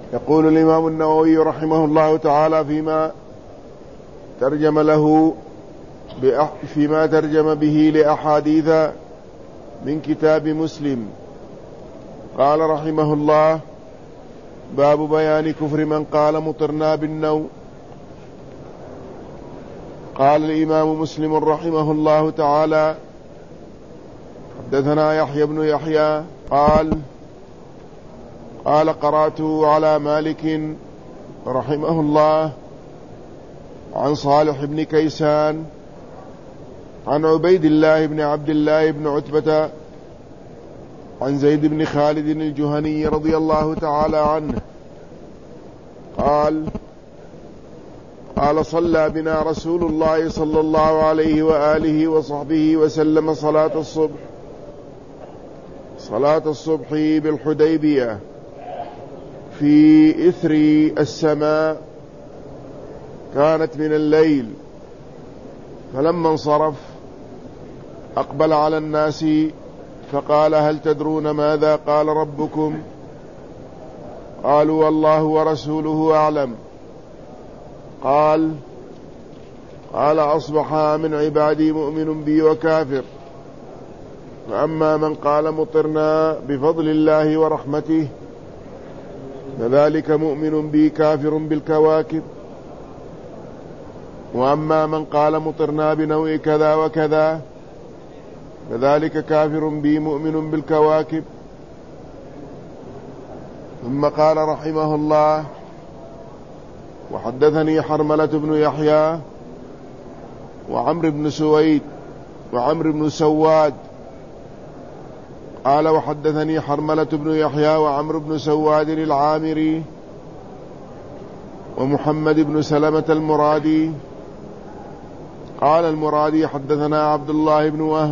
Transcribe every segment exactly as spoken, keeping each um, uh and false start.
يقول الإمام النووي رحمه الله تعالى فيما ترجم له فيما ترجم به لأحاديث من كتاب مسلم، قال رحمه الله: باب بيان كفر من قال مطرنا بالنوم. قال الإمام مسلم رحمه الله تعالى: حدثنا يحيى بن يحيى قال قال قرأت على مالك رحمه الله عن صالح بن كيسان عن عبيد الله بن عبد الله بن عتبة عن زيد بن خالد الجهني رضي الله تعالى عنه قال قال صلى بنا رسول الله صلى الله عليه وآله وصحبه وسلم صلاة الصبح صلاة الصبح بالحديبية في إثر السماء، كانت من الليل، فلما انصرف أقبل على الناس فقال: هل تدرون ماذا قال ربكم؟ قالوا: والله ورسوله أعلم. قال قال أصبح من عبادي مؤمن بي وكافر، فأما من قال مطرنا بفضل الله ورحمته فذلك مؤمن بي كافر بالكواكب، وأما من قال مطرنا بنوع كذا وكذا فذلك كافر بي مؤمن بالكواكب. ثم قال رحمه الله: وحدثني حرملة بن يحيى وعمر بن سويد وعمر بن سواد قال وحدثني حرملة بن يحيى وعمر بن سواد العامري ومحمد بن سلمة المرادي قال المرادي: حدثنا عبد الله بن وهب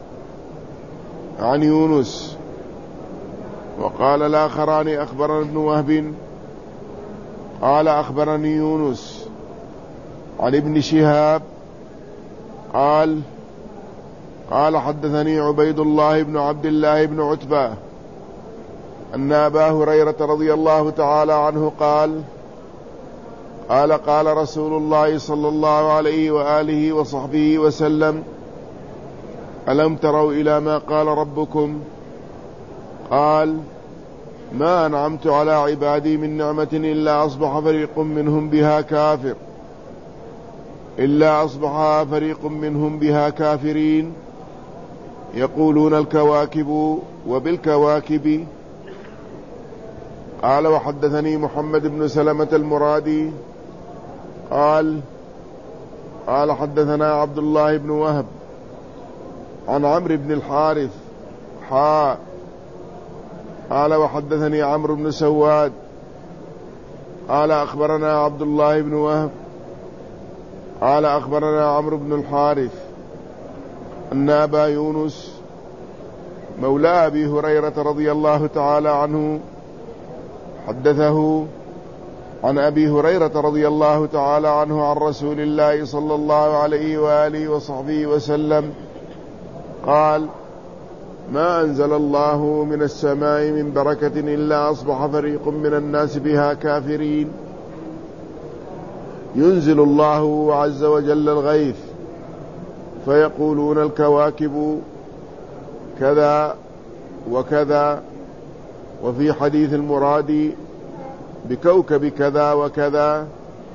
عن يونس. وقال الآخران: أخبرنا ابن وهب قال أخبرني يونس عن ابن شهاب قال قال حدثني عبيد الله بن عبد الله بن عتبة أن أبا هريرة رضي الله تعالى عنه قال قال قال رسول الله صلى الله عليه وآله وصحبه وسلم: ألم تروا إلى ما قال ربكم؟ قال: ما أنعمت على عبادي من نعمة إلا أصبح فريق منهم بها كافر إلا أصبح فريق منهم بها كافرين، يقولون الكواكب وبالكواكب. قال وحدثني محمد بن سلمة المرادي قال قال حدثنا عبد الله بن وهب عن عمرو بن الحارث حاء قال وحدثني عمرو بن سواد قال أخبرنا عبد الله بن وهب قال أخبرنا عمرو بن الحارث أن أبا يونس مولى أبي هريرة رضي الله تعالى عنه حدثه عن أبي هريرة رضي الله تعالى عنه عن رسول الله صلى الله عليه وآله وصحبه وسلم قال: ما أنزل الله من السماء من بركة إلا أصبح فريق من الناس بها كافرين، ينزل الله عز وجل الغيث فيقولون الكواكب كذا وكذا، وفي حديث المراد بكوكب كذا وكذا.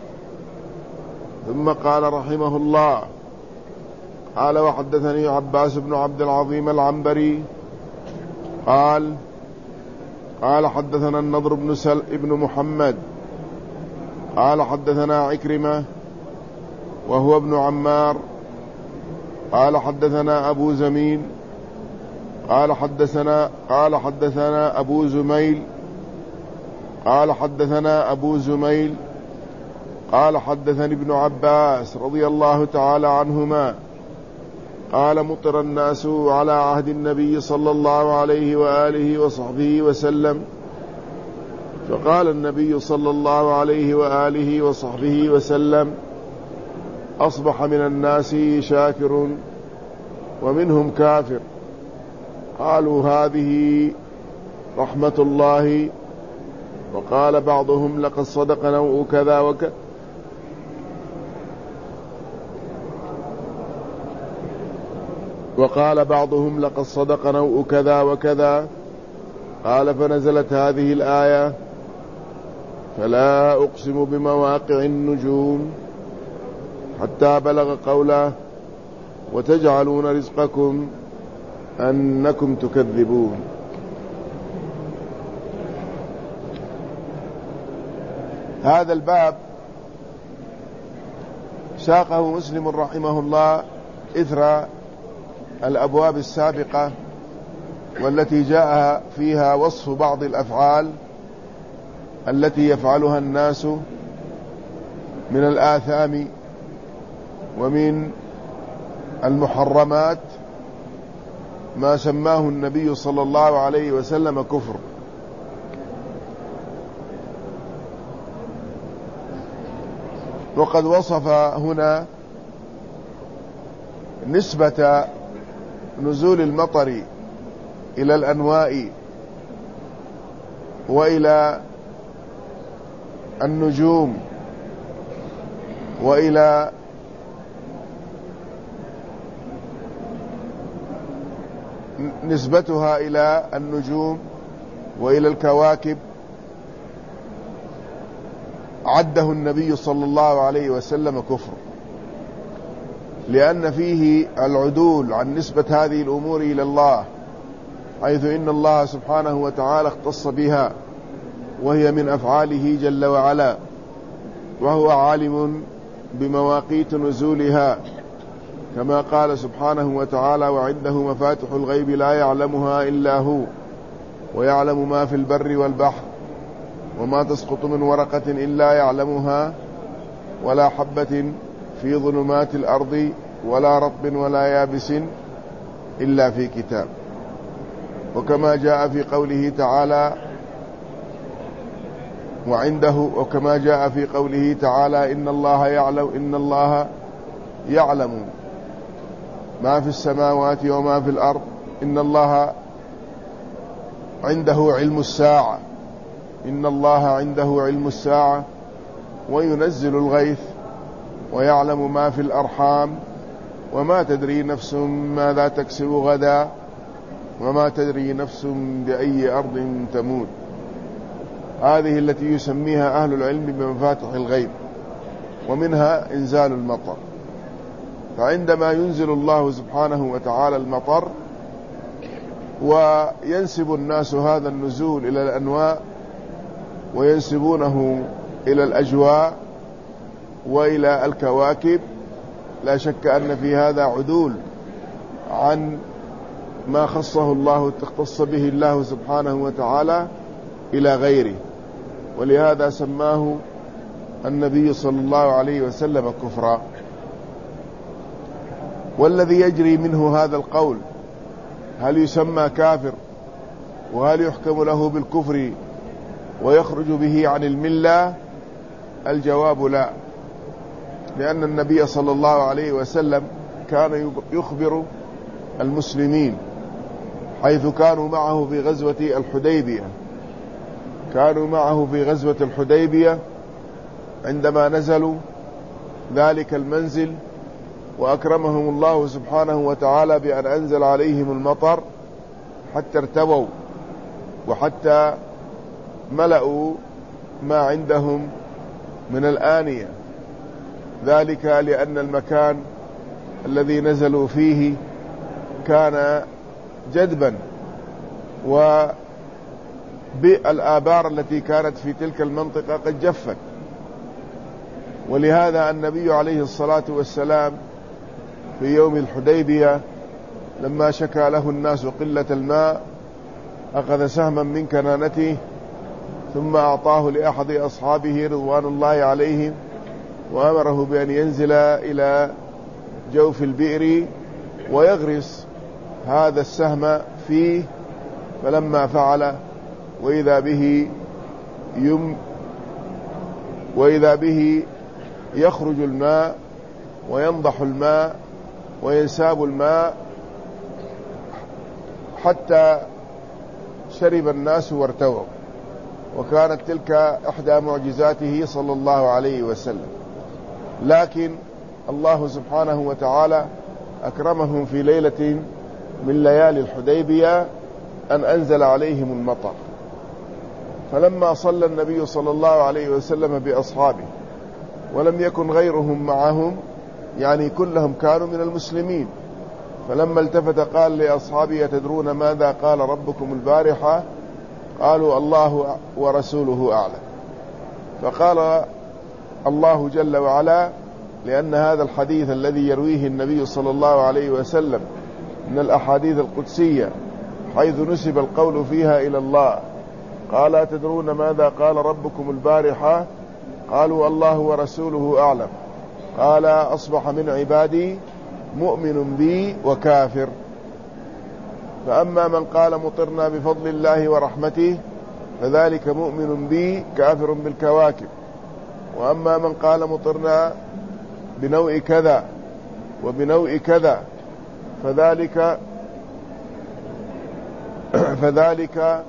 ثم قال رحمه الله: قال وحدثني عباس بن عبد العظيم العنبري قال قال حدثنا النضر بن سل ابن محمد قال حدثنا عكرمة وهو ابن عمار قال حدثنا أبو زميل قال حدثنا قال حدثنا أبو زميل قال حدثنا أبو زميل قال حدثني ابن عباس رضي الله تعالى عنهما قال: مطر الناس على عهد النبي صلى الله عليه وآله وصحبه وسلم، فقال النبي صلى الله عليه وآله وصحبه وسلم: أصبح من الناس شاكر ومنهم كافر. قالوا: هذه رحمة الله وقال بعضهم لقد صدق نوء كذا وكذا. وقال بعضهم لقد صدق نوء كذا وكذا. قال فنزلت هذه الآية فلا أقسم بمواقع النجوم حتى بلغ قوله وتجعلون رزقكم أنكم تكذبون. هذا الباب ساقه مسلم رحمه الله إثر الأبواب السابقة والتي جاء فيها وصف بعض الأفعال التي يفعلها الناس من الآثام ومن المحرمات ما سماه النبي صلى الله عليه وسلم كفر. وقد وصف هنا نسبة نزول المطر إلى الأنواء وإلى النجوم وإلى نسبتها إلى النجوم وإلى الكواكب عده النبي صلى الله عليه وسلم كفر، لأن فيه العدول عن نسبة هذه الأمور إلى الله، حيث إن الله سبحانه وتعالى اختص بها وهي من أفعاله جل وعلا، وهو عالم بمواقيت نزولها كما قال سبحانه وتعالى وعنده مفاتح الغيب لا يعلمها إلا هو ويعلم ما في البر والبحر وما تسقط من ورقة إلا يعلمها ولا حبة في ظلمات الأرض ولا رطب ولا يابس إلا في كتاب. وكما جاء في قوله تعالى وعنده وكما جاء في قوله تعالى إن الله يعلم إن الله يعلم ما في السماوات وما في الأرض إن الله عنده علم الساعة إن الله عنده علم الساعة وينزل الغيث ويعلم ما في الأرحام وما تدري نفس ماذا تكسب غدا وما تدري نفس بأي أرض تموت. هذه التي يسميها أهل العلم بمفاتح الغيب، ومنها إنزال المطر. فعندما ينزل الله سبحانه وتعالى المطر وينسب الناس هذا النزول إلى الأنواء وينسبونه إلى الأجواء وإلى الكواكب، لا شك أن في هذا عدول عن ما خصه الله اختص به الله سبحانه وتعالى إلى غيره، ولهذا سماه النبي صلى الله عليه وسلم كفرا. والذي يجري منه هذا القول هل يسمى كافر وهل يحكم له بالكفر ويخرج به عن الملة؟ الجواب لا، لأن النبي صلى الله عليه وسلم كان يخبر المسلمين حيث كانوا معه في غزوة الحديبية كانوا معه في غزوة الحديبية عندما نزلوا ذلك المنزل وأكرمهم الله سبحانه وتعالى بأن أنزل عليهم المطر حتى ارتووا وحتى ملأوا ما عندهم من الآنية، ذلك لأن المكان الذي نزلوا فيه كان جدبا وبالآبار التي كانت في تلك المنطقة قد جفت. ولهذا النبي عليه الصلاة والسلام في يوم الحديبية لما شكى له الناس قلة الماء أخذ سهما من كنانته ثم أعطاه لأحد أصحابه رضوان الله عليهم وأمره بأن ينزل إلى جوف البئر ويغرس هذا السهم فيه، فلما فعل وإذا به يم وإذا به يخرج الماء وينضح الماء وينساب الماء حتى شرب الناس وارتووا. وكانت تلك إحدى معجزاته صلى الله عليه وسلم. لكن الله سبحانه وتعالى أكرمهم في ليلة من ليالي الحديبية أن أنزل عليهم المطر، فلما صلى النبي صلى الله عليه وسلم بأصحابه ولم يكن غيرهم معهم، يعني كلهم كانوا من المسلمين، فلما التفت قال لأصحابه: تدرون ماذا قال ربكم البارحة؟ قالوا: الله ورسوله أعلم. فقال الله جل وعلا: لأن هذا الحديث الذي يرويه النبي صلى الله عليه وسلم من الأحاديث القدسية حيث نسب القول فيها إلى الله، قال: تدرون ماذا قال ربكم البارحة؟ قالوا: الله ورسوله أعلم. قال: أصبح من عبادي مؤمن بي وكافر، فأما من قال مطرنا بفضل الله ورحمته فذلك مؤمن بي كافر بالكواكب، وأما من قال مطرنا بنوع كذا وبنوع كذا فذلك فذلك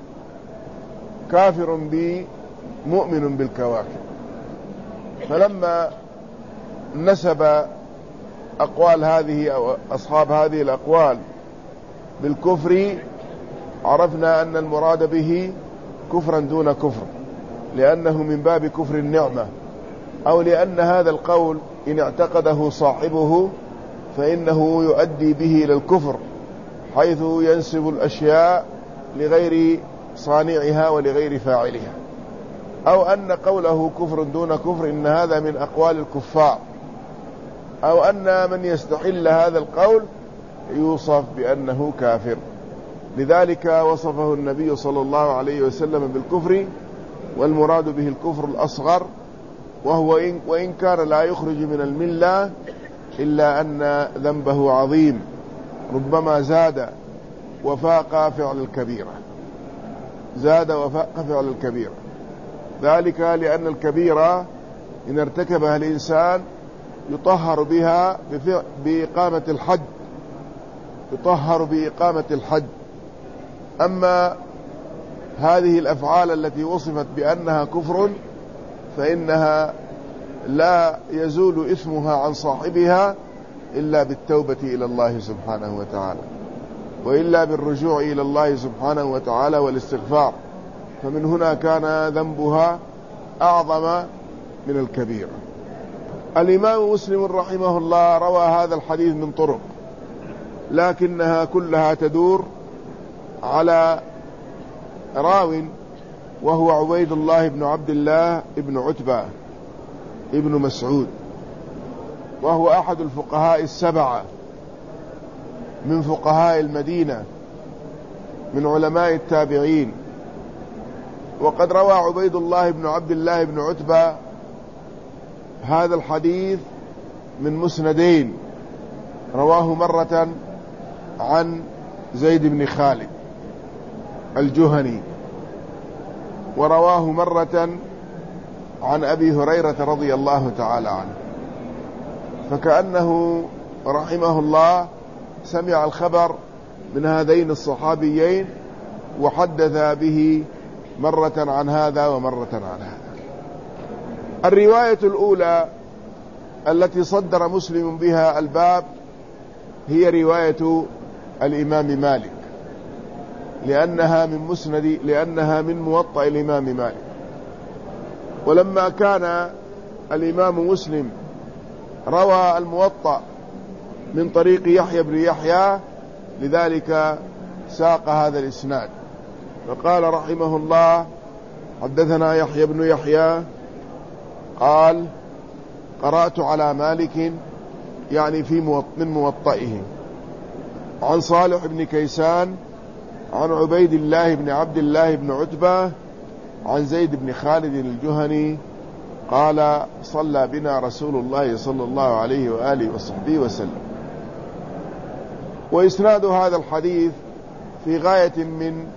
كافر بي مؤمن بالكواكب. فلما نسب أقوال هذه أو أصحاب هذه الأقوال بالكفر عرفنا أن المراد به كفرا دون كفر، لأنه من باب كفر النعمة، أو لأن هذا القول إن اعتقده صاحبه فإنه يؤدي به إلى الكفر، حيث ينسب الأشياء لغير صانعها ولغير فاعلها، أو أن قوله كفر دون كفر إن هذا من أقوال الكفار، أو أن من يستحل هذا القول يوصف بأنه كافر. لذلك وصفه النبي صلى الله عليه وسلم بالكفر، والمراد به الكفر الأصغر، وهو إن وإن كان لا يخرج من الملة إلا أن ذنبه عظيم، ربما زاد وفاق فعل الكبيرة زاد وفاق فعل الكبيرة ذلك لأن الكبيرة إن ارتكبها الإنسان يطهر بها بإقامة الحد يطهر بإقامة الحد أما هذه الأفعال التي وصفت بأنها كفر فإنها لا يزول إثمها عن صاحبها إلا بالتوبة إلى الله سبحانه وتعالى، وإلا بالرجوع إلى الله سبحانه وتعالى والاستغفار، فمن هنا كان ذنبها أعظم من الكبيرة. الإمام مسلم رحمه الله روى هذا الحديث من طرق، لكنها كلها تدور على راو وهو عبيد الله بن عبد الله بن عتبة ابن مسعود، وهو أحد الفقهاء السبعة من فقهاء المدينة من علماء التابعين. وقد روى عبيد الله بن عبد الله بن عتبة هذا الحديث من مسندين، رواه مرة عن زيد بن خالد الجهني، ورواه مرة عن أبي هريرة رضي الله تعالى عنه، فكأنه رحمه الله سمع الخبر من هذين الصحابيين وحدث به مرة عن هذا ومرة عن هذا. الرواية الأولى التي صدر مسلم بها الباب هي رواية الإمام مالك، لأنها من مسند لأنها من موطأ الإمام مالك. ولما كان الإمام مسلم روى الموطأ من طريق يحيى بن يحيى لذلك ساق هذا الإسناد، فقال رحمه الله: حدثنا يحيى بن يحيى قال: قرأت على مالك، يعني في من موطئه، عن صالح بن كيسان عن عبيد الله بن عبد الله بن عتبة عن زيد بن خالد الجهني قال: صلى بنا رسول الله صلى الله عليه وآله وصحبه وسلم. وإسناد هذا الحديث في غاية من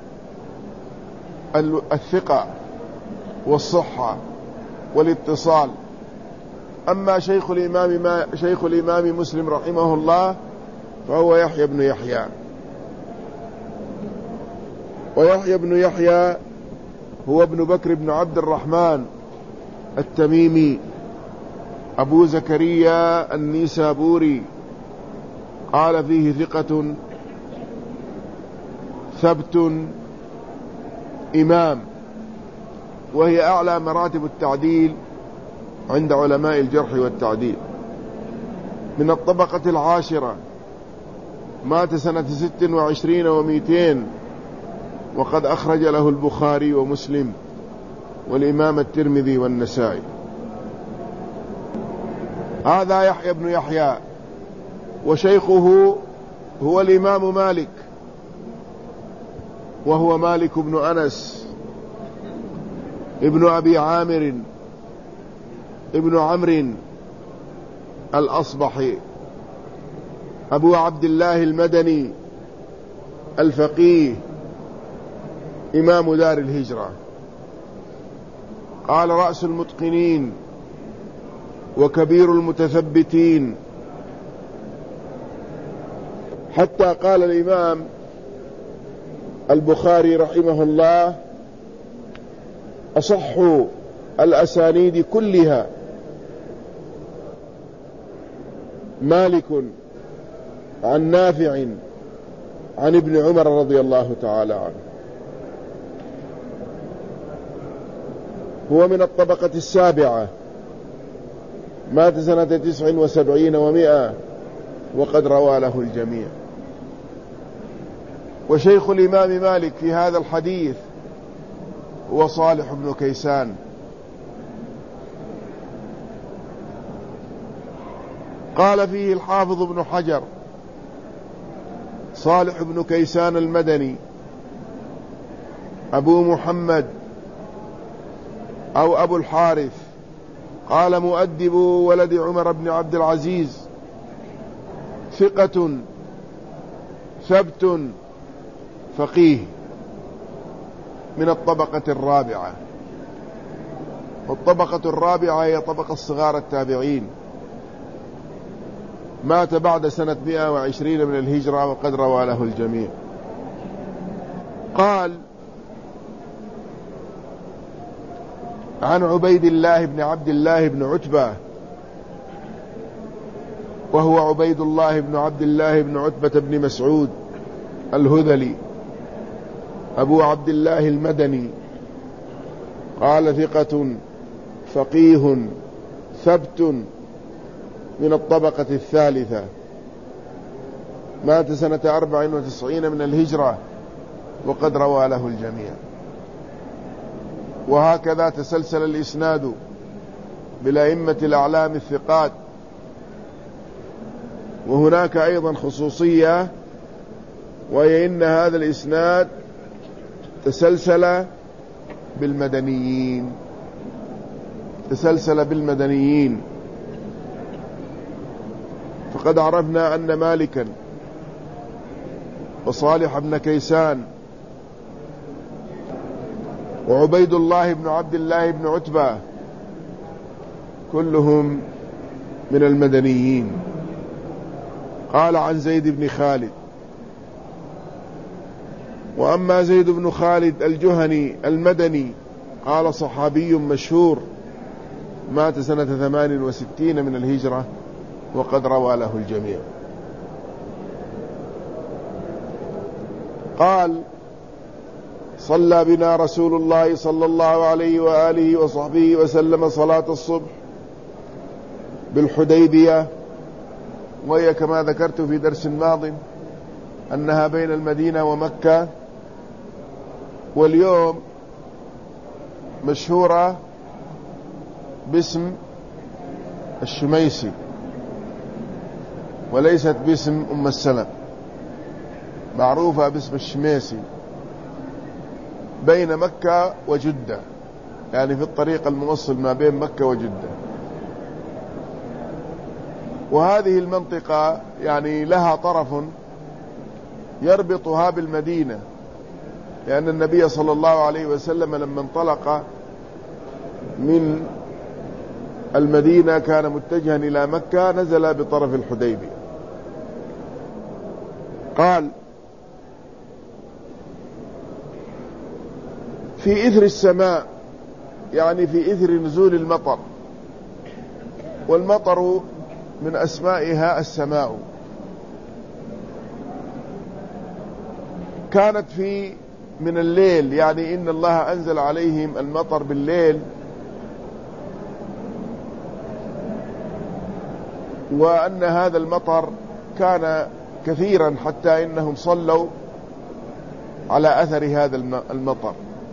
الثقة والصحة والاتصال. أما شيخ الإمام, ما شيخ الإمام مسلم رحمه الله فهو يحيى بن يحيى، ويحيى بن يحيى هو ابن بكر بن عبد الرحمن التميمي أبو زكريا النيسابوري، قال فيه ثقة ثبت إمام، وهي أعلى مراتب التعديل عند علماء الجرح والتعديل. من الطبقة العاشرة، مات سنة ست وعشرين ومئتين، وقد أخرج له البخاري ومسلم والإمام الترمذي والنسائي. هذا يحيى بن يحيى، وشيخه هو الإمام مالك، وهو مالك بن أنس ابن أبي عامر ابن عمرو الأصبحي أبو عبد الله المدني الفقيه إمام دار الهجرة. قال: رأس المتقنين وكبير المتثبتين، حتى قال الإمام البخاري رحمه الله: أصح الأسانيد كلها مالك عن نافع عن ابن عمر رضي الله تعالى عنه. هو من الطبقة السابعة، مات سنة تسع وسبعين ومئة، وقد روى له الجميع. وشيخ الإمام مالك في هذا الحديث هو صالح بن كيسان. قال فيه الحافظ ابن حجر: صالح بن كيسان المدني أبو محمد أو أبو الحارث، قال: مؤدب ولد عمر بن عبد العزيز، ثقة ثبت فقيه، من الطبقة الرابعة. والطبقة الرابعة هي طبقة صغار التابعين، مات بعد سنة مئة وعشرين من الهجرة، وقد روى له الجميع. قال: عن عبيد الله بن عبد الله بن عتبة، وهو عبيد الله بن عبد الله بن عتبة بن مسعود الهذلي أبو عبد الله المدني، قال: ثقة فقيه ثبت، من الطبقة الثالثة، مات سنة أربع وتسعين من الهجرة، وقد روى له الجميع. وهكذا تسلسل الإسناد بالأئمة الأعلام الثقات. وهناك أيضا خصوصية، وهي إن هذا الإسناد تسلسل بالمدنيين، تسلسل بالمدنيين. فقد عرفنا أن مالكا وصالح بن كيسان وعبيد الله بن عبد الله بن عتبة كلهم من المدنيين. قال: عن زيد بن خالد. وأما زيد بن خالد الجهني المدني، قال: صحابي مشهور، مات سنة ثمان وستين من الهجرة، وقد روى له الجميع. قال: صلى بنا رسول الله صلى الله عليه وآله وصحبه وسلم صلاة الصبح بالحديبية، وهي كما ذكرت في درس ماض أنها بين المدينة ومكة، واليوم مشهورة باسم الشميسي، وليست باسم أم السلم، معروفة باسم الشميسي، بين مكة وجدة، يعني في الطريق الموصل ما بين مكة وجدة. وهذه المنطقة يعني لها طرف يربطها بالمدينة، لأن النبي صلى الله عليه وسلم لما انطلق من المدينة كان متجها إلى مكة، نزل بطرف الحديبية. قال: في إثر السماء، يعني في إثر نزول المطر، والمطر من أسمائها السماء. كانت في من الليل، يعني إن الله أنزل عليهم المطر بالليل، وأن هذا المطر كان كثيرا حتى إنهم صلوا على أثر هذا المطر.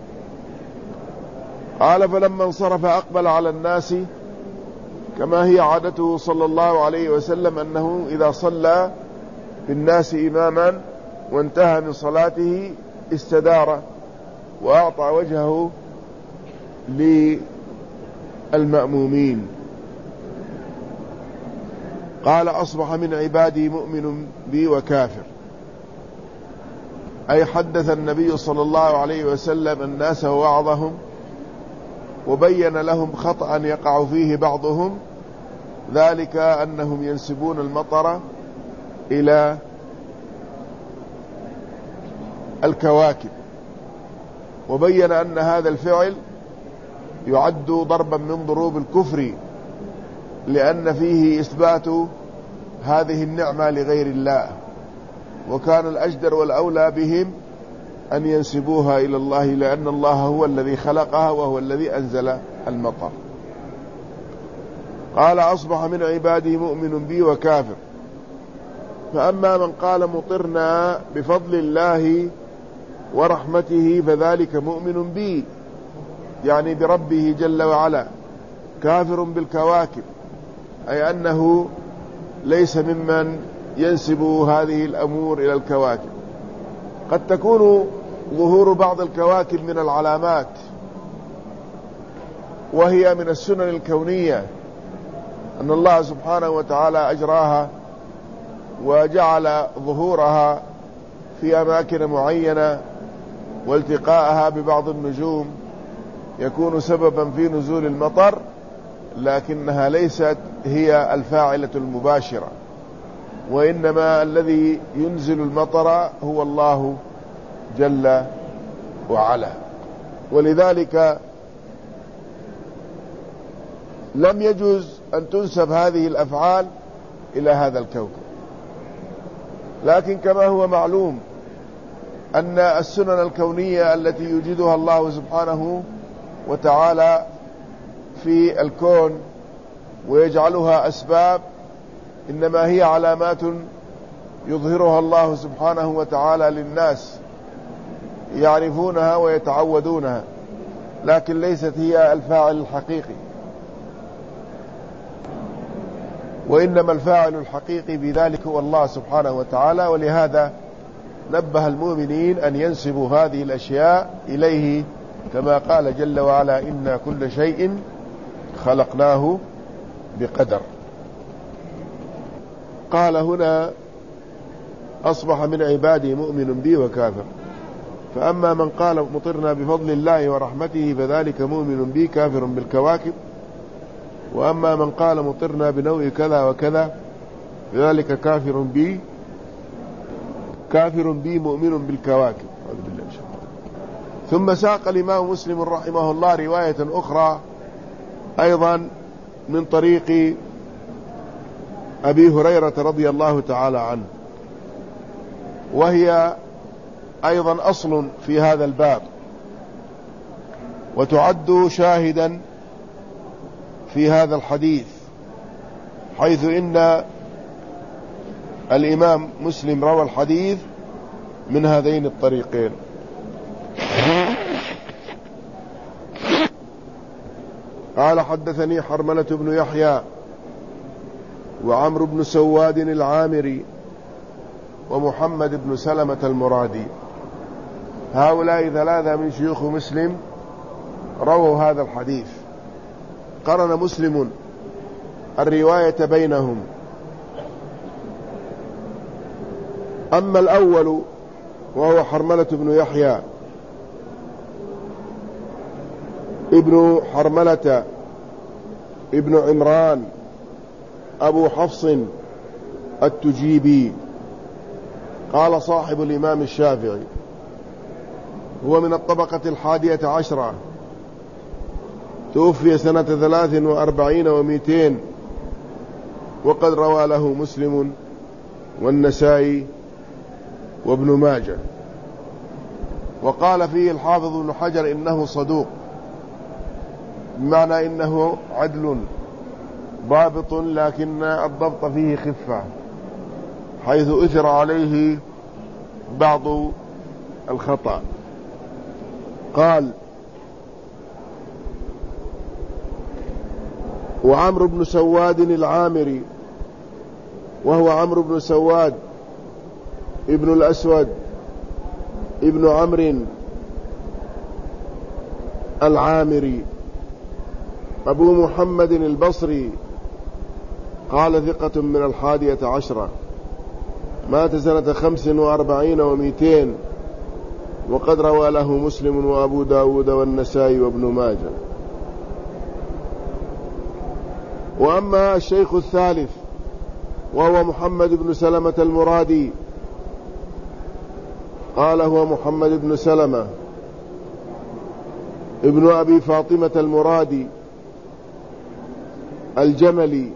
قال فلما انصرف أقبل على الناس كما هي عادته صلى الله عليه وسلم، أنه إذا صلى بالناس إماما وانتهى من صلاته استدار وأعطى وجهه للمأمومين. قال أصبح من عبادي مؤمن بي وكافر، أي حدث النبي صلى الله عليه وسلم الناس ووعظهم وبين لهم خطأ يقع فيه بعضهم، ذلك أنهم ينسبون المطر إلى الكواكب، وبين أن هذا الفعل يعد ضربا من ضروب الكفر، لأن فيه إثبات هذه النعمة لغير الله، وكان الأجدر والأولى بهم أن ينسبوها إلى الله، لأن الله هو الذي خلقها وهو الذي أنزل المطر. قال أصبح من عبادي مؤمن بي وكافر. فأما من قال مطرنا بفضل الله ورحمته فذلك مؤمن بي، يعني بربه جل وعلا، كافر بالكواكب، أي أنه ليس ممن ينسب هذه الأمور إلى الكواكب. قد تكون ظهور بعض الكواكب من العلامات، وهي من السنن الكونية، أن الله سبحانه وتعالى أجراها وجعل ظهورها في أماكن معينة والتقاءها ببعض النجوم يكون سببا في نزول المطر، لكنها ليست هي الفاعلة المباشرة، وإنما الذي ينزل المطر هو الله جل وعلا. ولذلك لم يجوز أن تنسب هذه الأفعال إلى هذا الكوكب. لكن كما هو معلوم أن السنن الكونية التي يوجدها الله سبحانه وتعالى في الكون ويجعلها أسباب، إنما هي علامات يظهرها الله سبحانه وتعالى للناس يعرفونها ويتعودونها، لكن ليست هي الفاعل الحقيقي، وإنما الفاعل الحقيقي بذلك هو الله سبحانه وتعالى. ولهذا نبه المؤمنين أن ينسبوا هذه الأشياء إليه، كما قال جل وعلا إنا كل شيء خلقناه بقدر. قال هنا أصبح من عبادي مؤمن بي وكافر. فأما من قال مطرنا بفضل الله ورحمته فذلك مؤمن بي كافر بالكواكب، وأما من قال مطرنا بنوع كذا وكذا فذلك كافر بي كافر بي مؤمن بالكواكب. ثم ساق الإمام مسلم رحمه الله رواية أخرى أيضا من طريق أبي هريرة رضي الله تعالى عنه، وهي أيضا أصل في هذا الباب، وتعد شاهدا في هذا الحديث، حيث إن الإمام مسلم روى الحديث من هذين الطريقين. قال حدثني حرملة بن يحيى وعمرو بن سواد العامري ومحمد بن سلمة المرادي، هؤلاء ثلاثة من شيوخ مسلم رووا هذا الحديث. قرن مسلم الرواية بينهم. أما الأول وهو حرملة بن يحيى ابن حرملة ابن عمران أبو حفص التجيبي، قال صاحب الإمام الشافعي هو من الطبقة الحادية عشرة، توفي سنة ثلاث وأربعين ومئتين، وقد روى له مسلم والنسائي وابن ماجه. وقال فيه الحافظ ابن حجر إنه صدوق، بمعنى إنه عدل ضابط، لكن الضبط فيه خفة، حيث أثر عليه بعض الخطأ. قال: وعمرو بن سواد العامري، وهو عمرو بن سواد ابن الأسود ابن عمرو العامري أبو محمد البصري، قال ثقة من الحادية عشرة، مات سنة خمس وأربعين ومئتين، وقد روى له مسلم وأبو داود والنسائي وابن ماجه. وأما الشيخ الثالث وهو محمد بن سلمة المرادي، قال: هو محمد بن سلمة ابن أبي فاطمة المرادي الجملي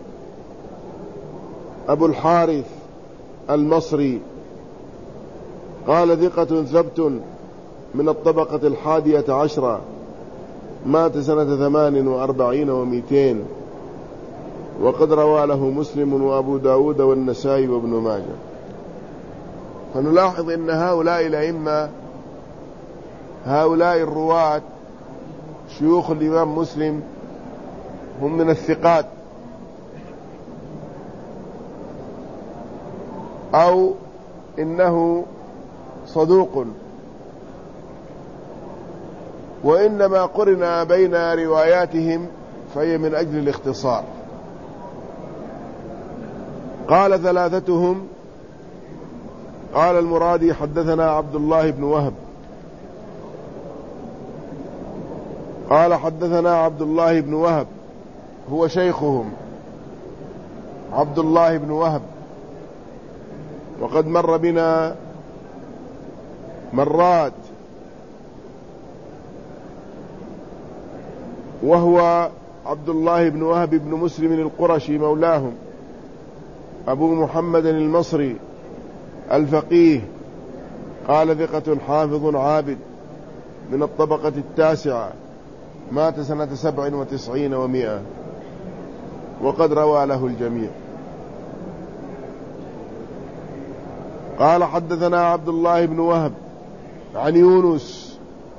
أبو الحارث المصري، قال: ثقة ثبت من الطبقة الحادية عشرة، مات سنة ثمان وأربعين ومئتين، وقد روى له مسلم وأبو داود والنسائي وابن ماجه. فنلاحظ أن هؤلاء الأئمة، هؤلاء الرواة شيوخ الإمام مسلم، هم من الثقات، أو إنه صدوق، وإنما قرن بين رواياتهم فهي من أجل الاختصار. قال ثلاثتهم: قال المرادي: حدثنا عبد الله بن وهب، قال: حدثنا عبد الله بن وهب، هو شيخهم عبد الله بن وهب، وقد مر بنا مرات، وهو عبد الله بن وهب بن مسلم القرشي مولاهم، أبو محمد المصري الفقيه، قال: ثقة حافظ عابد من الطبقة التاسعة، مات سنة سبع وتسعين ومئة، وقد روى له الجميع. قال: حدثنا عبد الله بن وهب عن يونس،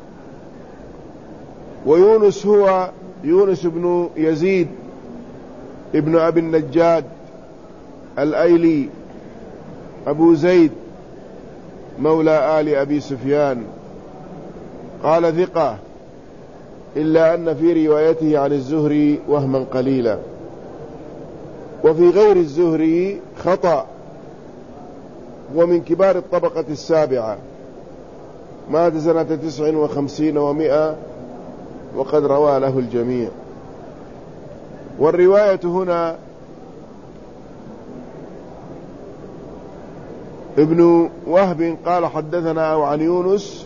ويونس هو يونس بن يزيد ابن أبي النجاد الأيلي أبو زيد مولى آل أبي سفيان، قال: ثقة، إلا أن في روايته عن الزهري وهما قليلا، وفي غير الزهري خطأ، ومن كبار الطبقة السابعة، مات سنة تسع وخمسين ومئة، وقد روى له الجميع. والرواية هنا ابن وهب قال: حدثنا أو عن يونس،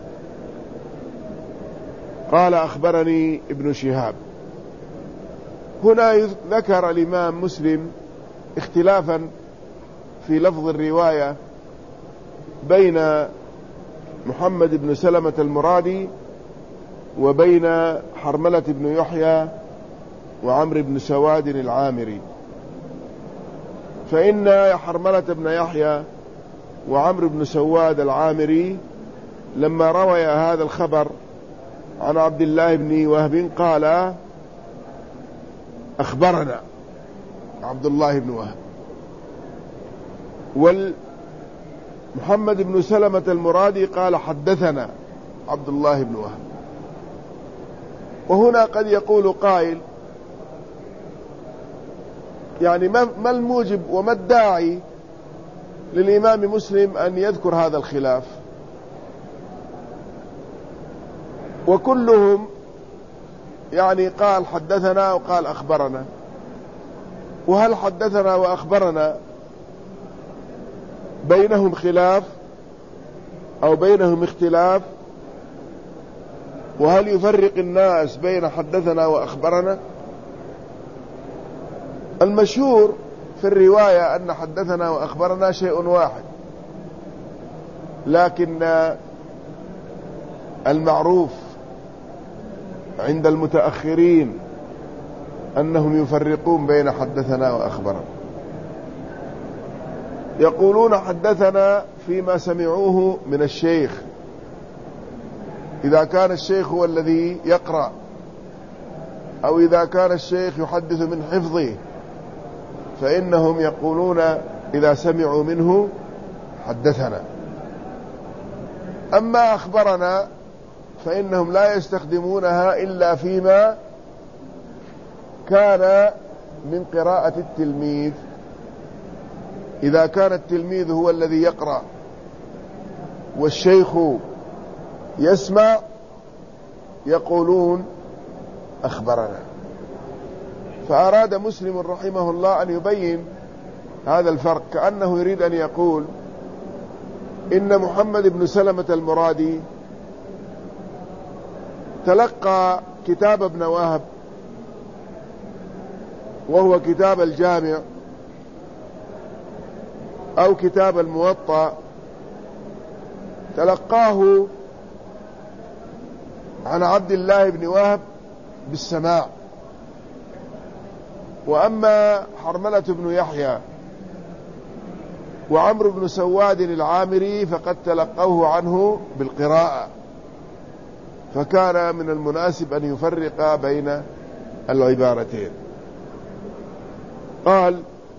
قال: أخبرني ابن شهاب. هنا ذكر الإمام مسلم اختلافا في لفظ الرواية بين محمد بن سلمة المرادي وبين حرملة بن يحيى وعمرو بن سواد العامري. فإن حرملة بن يحيى وعمرو بن سواد العامري لما روي هذا الخبر عن عبد الله بن وهب قال: أخبرنا عبد الله بن وهب. والمحمد بن سلمة المرادي قال: حدثنا عبد الله بن وهب. وهنا قد يقول قائل: يعني ما الموجب وما الداعي للإمام مسلم أن يذكر هذا الخلاف؟ وكلهم يعني قال حدثنا وقال أخبرنا، وهل حدثنا وأخبرنا بينهم خلاف أو بينهم اختلاف، وهل يفرق الناس بين حدثنا وأخبرنا؟ المشهور في الرواية أن حدثنا وأخبرنا شيء واحد، لكن المعروف عند المتأخرين أنهم يفرقون بين حدثنا وأخبرنا. يقولون حدثنا فيما سمعوه من الشيخ، إذا كان الشيخ هو الذي يقرأ، أو إذا كان الشيخ يحدث من حفظه، فإنهم يقولون إذا سمعوا منه حدثنا. أما أخبرنا فإنهم لا يستخدمونها إلا فيما كان من قراءة التلميذ. إذا كان التلميذ هو الذي يقرأ والشيخ يسمع يقولون أخبرنا. فأراد مسلم رحمه الله أن يبين هذا الفرق، كأنه يريد أن يقول إن محمد بن سلمة المرادي تلقى كتاب ابن وهب وهو كتاب الجامع أو كتاب الموطأ، تلقاه عن عبد الله بن وهب بالسماع. وأما حرملة بن يحيى وعمرو بن سواد العامري فقد تلقوه عنه بالقراءة، فكان من المناسب أن يفرق بين العبارتين. قال: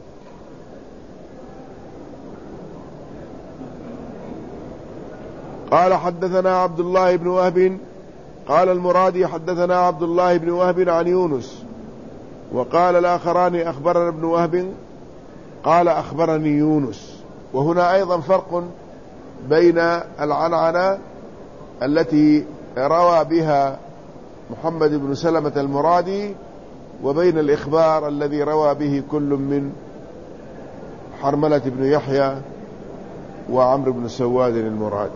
قال حدثنا عبد الله بن وهب قال المرادي حدثنا عبد الله بن وهب عن يونس، وقال الآخران أخبرنا ابن وهب قال أخبرني يونس. وهنا أيضا فرق بين العنعنة التي روى بها محمد بن سلمة المرادي وبين الإخبار الذي روى به كل من حرملة بن يحيى وعمرو بن سواد المرادي.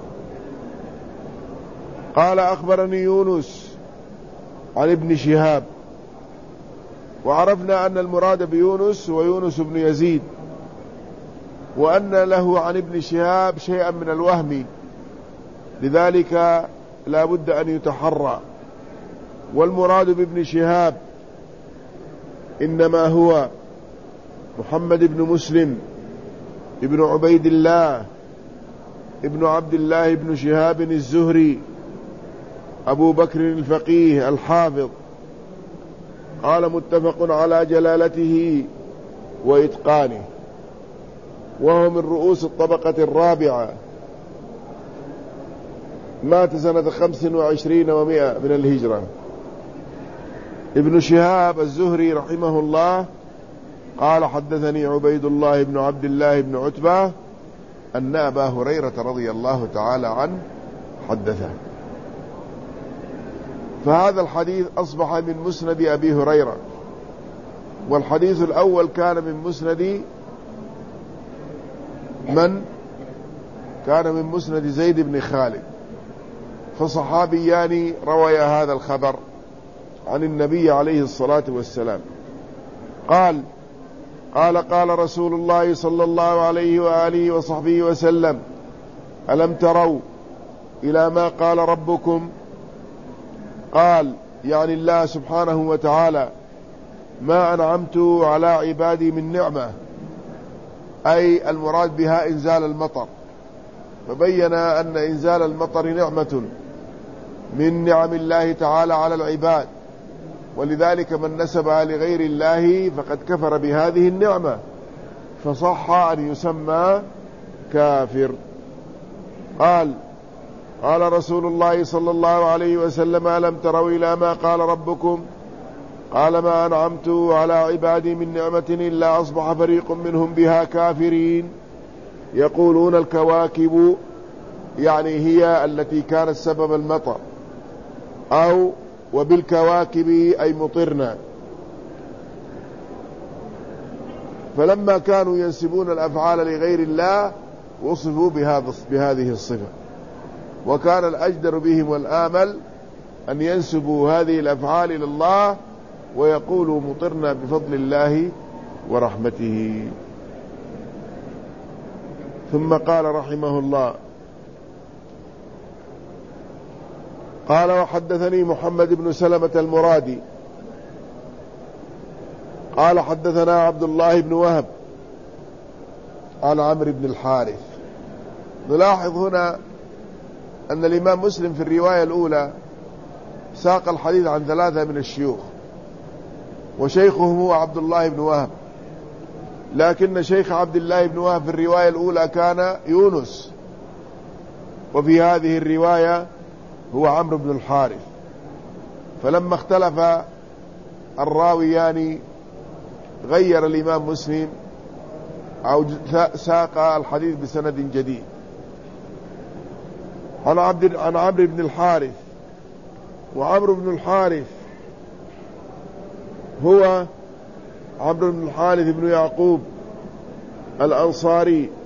قال أخبرني يونس عن ابن شهاب، وعرفنا أن المراد بيونس ويونس بن يزيد، وأن له عن ابن شهاب شيئا من الوهم، لذلك لا بد أن يتحرى. والمراد بابن شهاب إنما هو محمد بن مسلم ابن عبيد الله ابن عبد الله بن شهاب الزهري أبو بكر الفقيه الحافظ. قال: متفق على جلالته وإتقانه، وهو من رؤوس الطبقة الرابعة، مات سنة خمس وعشرين ومائة من الهجرة. ابن شهاب الزهري رحمه الله قال: حدثني عبيد الله بن عبد الله بن عتبة أن أبا هريرة رضي الله تعالى عنه حدثه. فهذا الحديث أصبح من مسند أبي هريرة، والحديث الأول كان من مسند من؟ كان من مسند زيد بن خالد. فصحابيان رويا هذا الخبر عن النبي عليه الصلاة والسلام. قال قال قال رسول الله صلى الله عليه وآله وصحبه وسلم: ألم تروا إلى ما قال ربكم؟ قال يعني الله سبحانه وتعالى: ما أنعمت على عبادي من نعمة، أي المراد بها إنزال المطر. فبين أن إنزال المطر نعمة من نعم الله تعالى على العباد، ولذلك من نسبها لغير الله فقد كفر بهذه النعمة، فصح أن يسمى كافر. قال قال رسول الله صلى الله عليه وسلم: ألم تروا إلى ما قال ربكم؟ قال: ما أنعمت على عبادي من نعمة إلا أصبح فريق منهم بها كافرين، يقولون الكواكب، يعني هي التي كانت سبب المطر، أو وبالكواكب أي مطرنا. فلما كانوا ينسبون الأفعال لغير الله وصفوا بهذه الصفة. وكان الأجدر بهم والآمل أن ينسبوا هذه الأفعال إلى الله ويقولوا مطرنا بفضل الله ورحمته. ثم قال رحمه الله قال وحدثني محمد بن سلمة المرادي قال حدثنا عبد الله بن وهب عن عمرو بن الحارث. نلاحظ هنا أن الإمام مسلم في الرواية الأولى ساق الحديث عن ثلاثة من الشيوخ، وشيخه هو عبد الله بن وهب، لكن شيخ عبد الله بن وهب في الرواية الأولى كان يونس، وفي هذه الرواية هو عمرو بن الحارث. فلما اختلف الراويان غير الإمام مسلم أو ساق الحديث بسند جديد. عن عبد عن عمرو بن الحارث، وعمرو بن الحارث هو عمرو بن الحارث بن يعقوب الأنصاري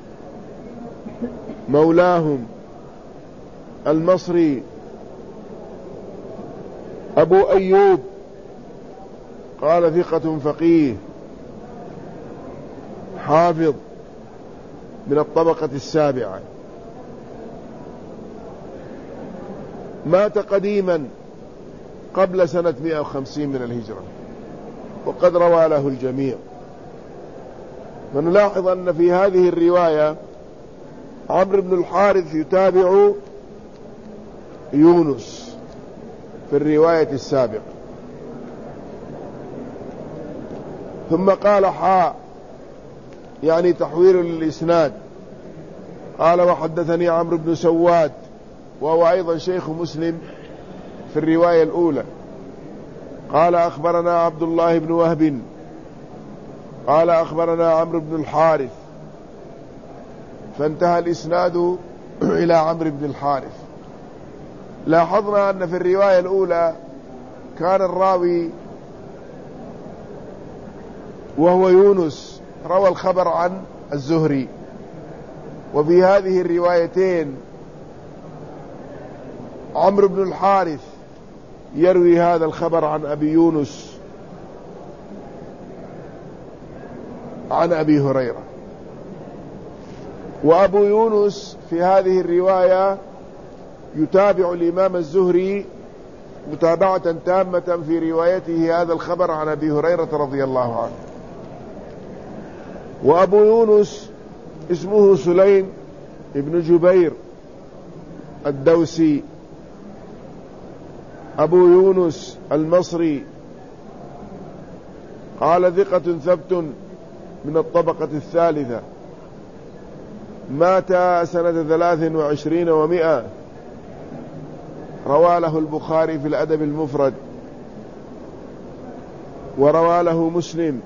مولاهم المصري أبو أيوب، قال ثقة فقيه حافظ من الطبقة السابعة، مات قديما قبل سنة مئة وخمسين من الهجرة، وقد روى له الجميع. ونلاحظ أن في هذه الرواية عمرو بن الحارث يتابع يونس في الرواية السابقة. ثم قال حاء يعني تحويل للإسناد، قال وحدثني عمرو بن سواد وهو أيضا شيخ مسلم في الرواية الأولى، قال أخبرنا عبد الله بن وهب قال أخبرنا عمرو بن الحارث، فانتهى الإسناد إلى عمرو بن الحارث. لاحظنا أن في الرواية الأولى كان الراوي وهو يونس روى الخبر عن الزهري، وفي هذه الروايتين عمرو بن الحارث يروي هذا الخبر عن أبي يونس عن أبي هريرة. وأبو يونس في هذه الرواية يتابع الإمام الزهري متابعة تامة في روايته هذا الخبر عن أبي هريرة رضي الله عنه. وأبو يونس اسمه سليم ابن جبير الدوسي أبو يونس المصري، قال ثقة ثبت من الطبقة الثالثة، مات سنة ثلاث وعشرين ومئة، روى له البخاري في الأدب المفرد، وروى له مسلم،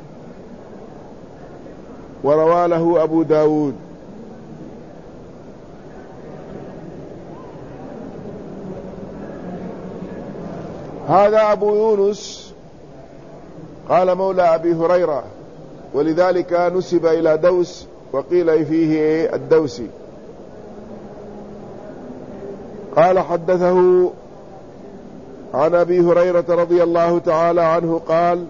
وروى له أبو داود. هذا أبو يونس قال مولى أبي هريرة، ولذلك نسب إلى دوس وقيل فيه الدوسي. قال حدثه عن أبي هريرة رضي الله تعالى عنه قال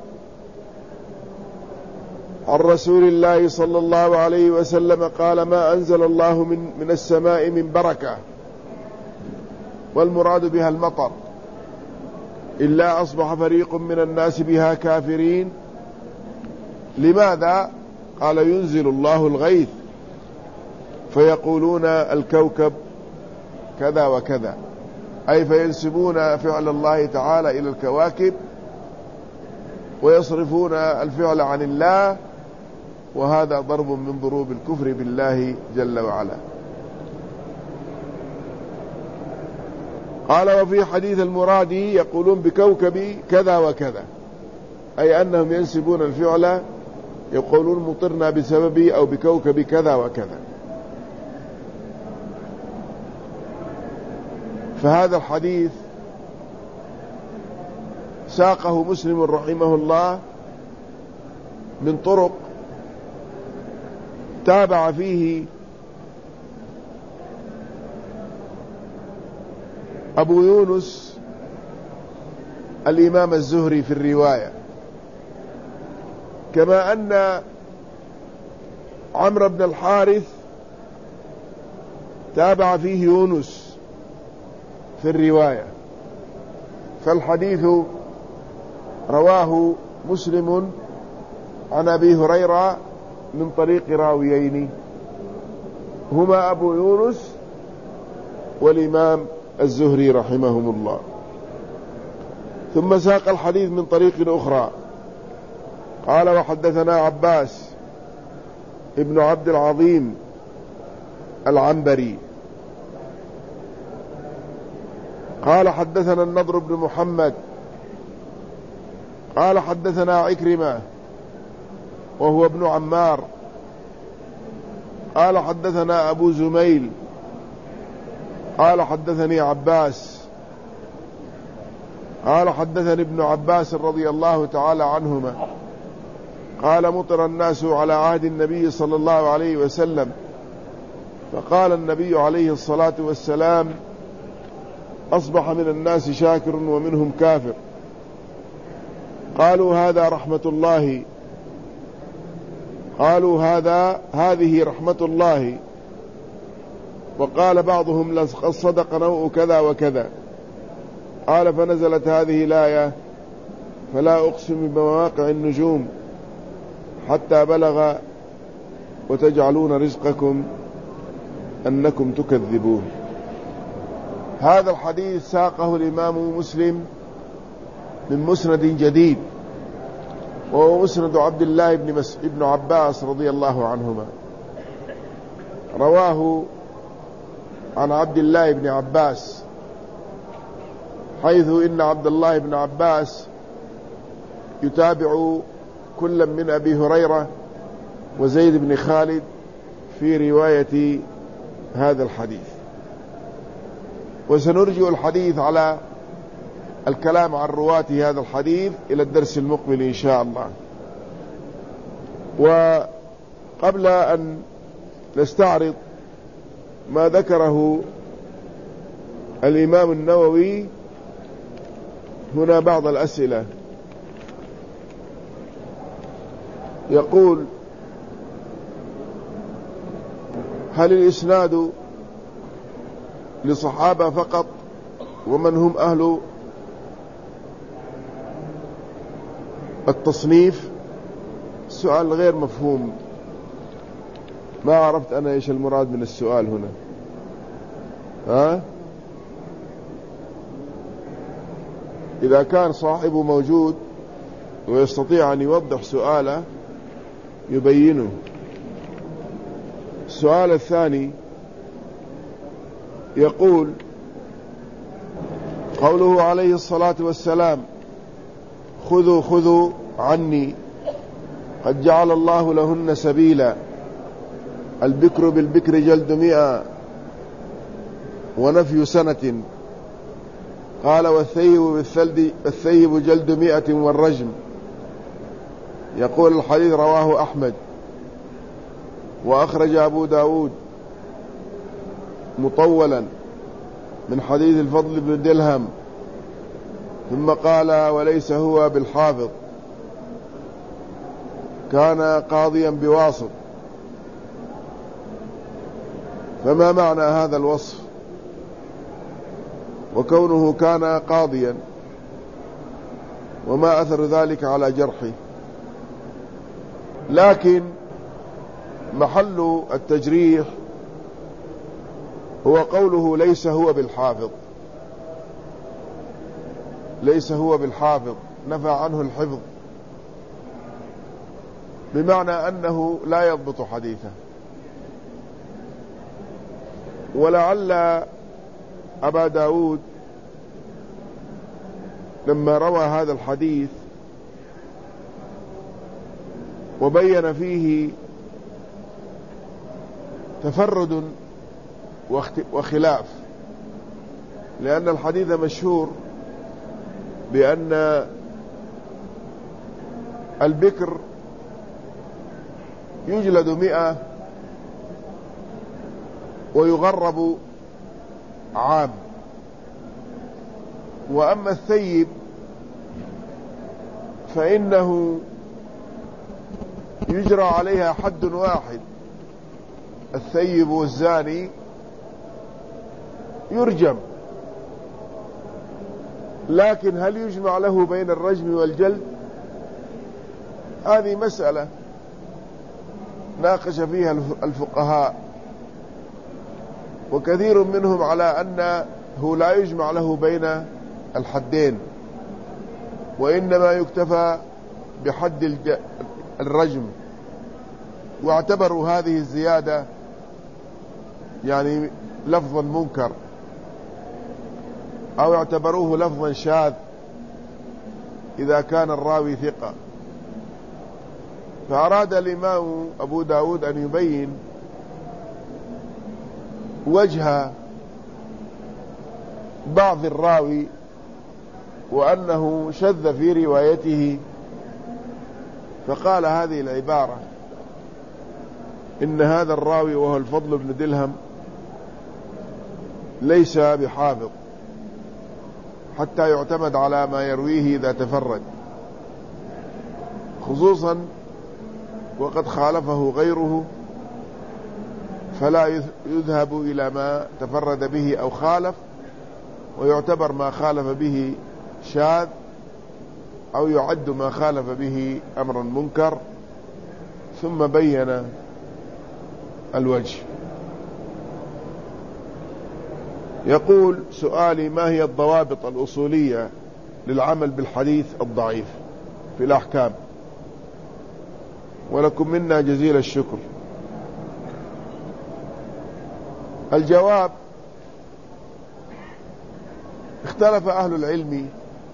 عن رسول الله صلى الله عليه وسلم قال ما أنزل الله من, من السماء من بركة، والمراد بها المطر، إلا أصبح فريق من الناس بها كافرين. لماذا؟ قال ينزل الله الغيث فيقولون الكوكب كذا وكذا، أي فينسبون فعل الله تعالى إلى الكواكب ويصرفون الفعل عن الله، وهذا ضرب من ضروب الكفر بالله جل وعلا. قال وفي حديث المرادي يقولون بكوكب كذا وكذا، أي أنهم ينسبون الفعل، يقولون مطرنا بسبب أو بكوكب كذا وكذا. فهذا الحديث ساقه مسلم رحمه الله من طرق تابع فيه أبو يونس الإمام الزهري في الرواية، كما أن عمرو بن الحارث تابع فيه يونس في الرواية، فالحديث رواه مسلم عن أبي هريرة من طريق راويين هما أبو يونس والإمام الزهري رحمهم الله. ثم ساق الحديث من طريق أخرى قال: وحدثنا عباس ابن عبد العظيم العنبري قال: حدثنا النضر بن محمد قال: حدثنا عكرمة وهو ابن عمار قال: حدثنا أبو زميل قال: حدثني عباس قال: حدثني ابن عباس رضي الله تعالى عنهما قال: مطر الناس على عهد النبي صلى الله عليه وسلم، فقال النبي عليه الصلاة والسلام: أصبح من الناس شاكر ومنهم كافر. قالوا: هذا رحمة الله قالوا هذا هذه رحمة الله. وقال بعضهم: لقد صدق نوء كذا وكذا. قال: فنزلت هذه الآية: فلا أقسم بمواقع النجوم، حتى بلغ وتجعلون رزقكم أنكم تكذبون. هذا الحديث ساقه الإمام مسلم من مسند جديد، وهو مسند عبد الله بن, مس... بن عباس رضي الله عنهما. رواه عن عبد الله بن عباس، حيث إن عبد الله بن عباس يتابع كل من أبي هريرة وزيد بن خالد في رواية هذا الحديث. وسنرجع الحديث على الكلام عن رواة هذا الحديث إلى الدرس المقبل إن شاء الله. وقبل أن نستعرض ما ذكره الإمام النووي هنا بعض الأسئلة. يقول: هل الإسناد لصحابة فقط، ومن هم أهل التصنيف؟ السؤال غير مفهوم، ما عرفت أنا إيش المراد من السؤال هنا. ها؟ إذا كان صاحبه موجود ويستطيع أن يوضح سؤاله يبينه. السؤال الثاني يقول: قوله عليه الصلاة والسلام: خذوا خذوا عني، قد جعل الله لهن سبيلا، البكر بالبكر جلد مئة ونفي سنة. قال: والثيب بالثلد الثيب جلد مئة والرجم. يقول الحديث رواه أحمد، وأخرج أبو داود مطولا من حديث الفضل بن دلهم، ثم قال: وليس هو بالحافظ، كان قاضيا بواسط. فما معنى هذا الوصف؟ وكونه كان قاضيا، وما أثر ذلك على جرحه؟ لكن محل التجريح هو قوله: ليس هو بالحافظ. ليس هو بالحافظ، نفى عنه الحفظ، بمعنى أنه لا يضبط حديثه. ولعل أبا داود لما روى هذا الحديث وبين فيه تفرد وخلاف، لأن الحديث مشهور بأن البكر يجلد مئة ويغرب عام، وأما الثيب فإنه يجرى عليها حد واحد، الثيب والزاني يرجم، لكن هل يجمع له بين الرجم والجلد؟ هذه مسألة ناقش فيها الفقهاء، وكثير منهم على أنه لا يجمع له بين الحدين، وإنما يكتفى بحد الرجم، واعتبروا هذه الزيادة يعني لفظا منكر، أو اعتبروه لفظا شاذ إذا كان الراوي ثقة. فأراد الإمام أبو داود أن يبين وجه بعض الراوي، وأنه شذ في روايته، فقال هذه العبارة: إن هذا الراوي وهو الفضل بن دلهم ليس بحافظ حتى يعتمد على ما يرويه إذا تفرد، خصوصا وقد خالفه غيره، فلا يذهب إلى ما تفرد به أو خالف، ويعتبر ما خالف به شاذ، أو يعد ما خالف به أمر منكر. ثم بين الوجه. يقول: سؤالي: ما هي الضوابط الأصولية للعمل بالحديث الضعيف في الأحكام؟ ولكم منا جزيل الشكر. الجواب: اختلف أهل العلم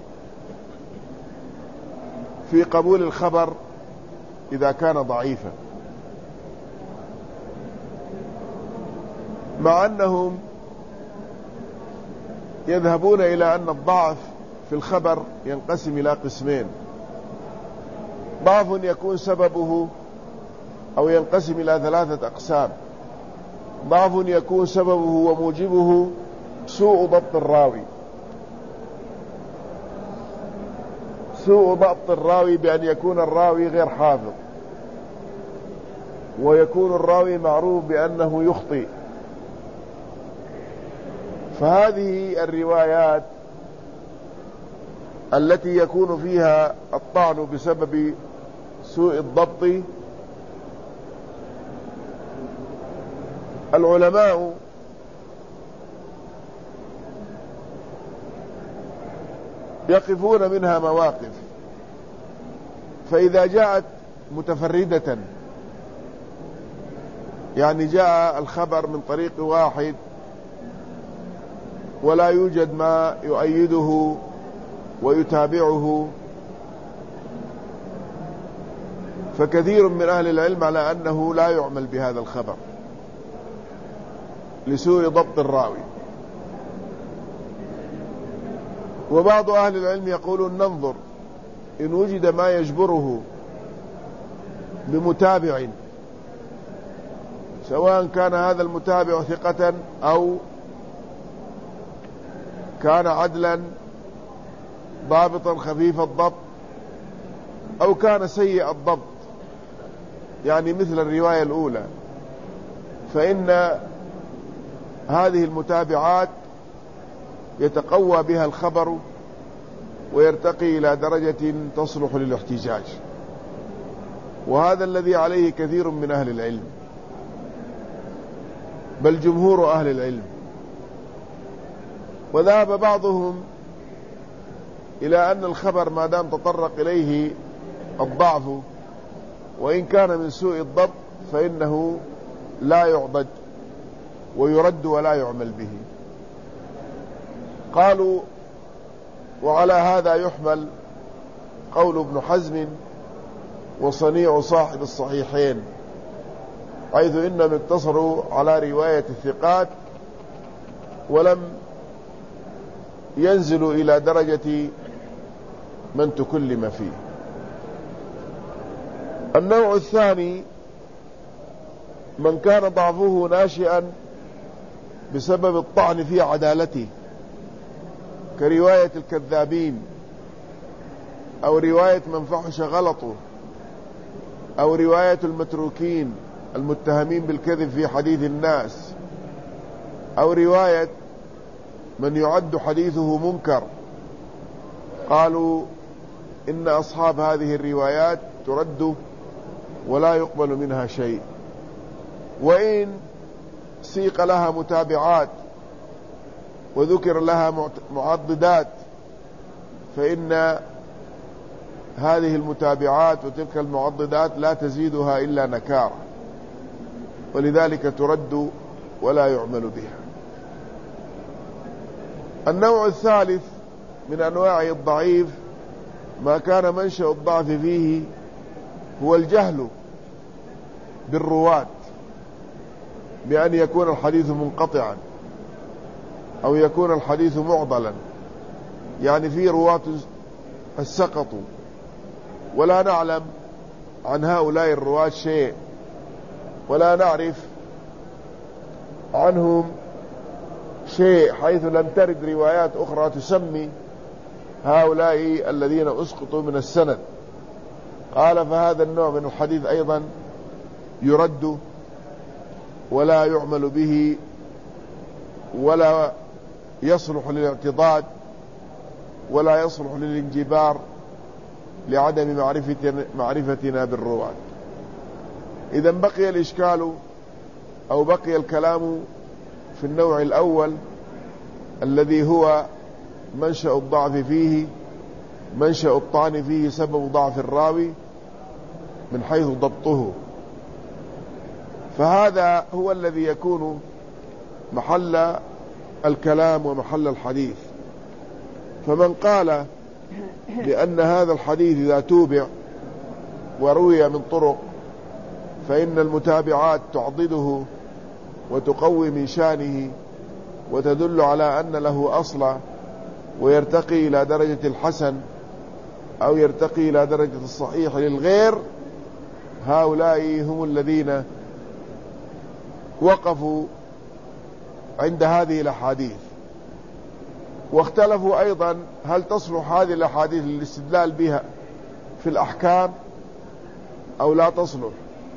في قبول الخبر إذا كان ضعيفا، مع أنهم يذهبون إلى أن الضعف في الخبر ينقسم إلى قسمين: ضعف يكون سببه، أو ينقسم إلى ثلاثة أقسام: ضعف يكون سببه وموجبه سوء ضبط الراوي، سوء ضبط الراوي بأن يكون الراوي غير حافظ، ويكون الراوي معروف بأنه يخطئ. فهذه الروايات التي يكون فيها الطعن بسبب سوء الضبط، العلماء يقفون منها مواقف. فإذا جاءت متفردة، يعني جاء الخبر من طريق واحد ولا يوجد ما يؤيده ويتابعه، فكثير من أهل العلم على أنه لا يعمل بهذا الخبر لسوء ضبط الراوي. وبعض أهل العلم يقولون: ننظر إن وجد ما يجبره بمتابع، سواء كان هذا المتابع ثقة أو كان عدلا ضابطا خفيف الضبط، أو كان سيء الضبط، يعني مثل الرواية الأولى، فإن هذه المتابعات يتقوى بها الخبر ويرتقي إلى درجة تصلح للاحتجاج. وهذا الذي عليه كثير من أهل العلم، بل جمهور أهل العلم. وذهب بعضهم إلى أن الخبر ما دام تطرق إليه الضعف وإن كان من سوء الضبط فإنه لا يعضد ويرد ولا يعمل به. قالوا: وعلى هذا يحمل قول ابن حزم وصنيع صاحب الصحيحين، حيث إنهم اقتصروا على رواية الثقات ولم ينزلوا إلى درجة من تكلم فيه. النوع الثاني: من كان ضعفه ناشئا بسبب الطعن في عدالته، كرواية الكذابين أو رواية من فحش غلطه، أو رواية المتروكين المتهمين بالكذب في حديث الناس، أو رواية من يعد حديثه منكر، قالوا إن أصحاب هذه الروايات ترد ولا يقبل منها شيء، وإن سيق لها متابعات وذكر لها معضدات فإن هذه المتابعات وتلك المعضدات لا تزيدها إلا نكارة، ولذلك ترد ولا يعمل بها. النوع الثالث من أنواع الضعيف ما كان منشأ الضعف فيه هو الجهل بالرواة، بأن يكون الحديث منقطعا أو يكون الحديث معضلا، يعني في رواة السقطوا ولا نعلم عن هؤلاء الرواة شيء، ولا نعرف عنهم شيء، حيث لم ترد روايات أخرى تسمي هؤلاء الذين أسقطوا من السند. قال فهذا النوع من الحديث أيضا يرد ولا يعمل به ولا يصلح للاعتضاد ولا يصلح للانجبار لعدم معرفتنا, معرفتنا بالرواة. إذا بقي الإشكال أو بقي الكلام في النوع الأول الذي هو منشأ الضعف فيه، منشأ الطعن فيه سبب ضعف الراوي من حيث ضبطه، فهذا هو الذي يكون محل الكلام ومحل الحديث. فمن قال بأن هذا الحديث إذا توبع وروي من طرق فإن المتابعات تعضده وتقوي من شانه وتدل على أن له أصلا ويرتقي إلى درجة الحسن أو يرتقي إلى درجة الصحيح للغير، هؤلاء هم الذين وقفوا عند هذه الأحاديث. واختلفوا أيضا هل تصلح هذه الأحاديث للاستدلال بها في الأحكام أو لا تصلح.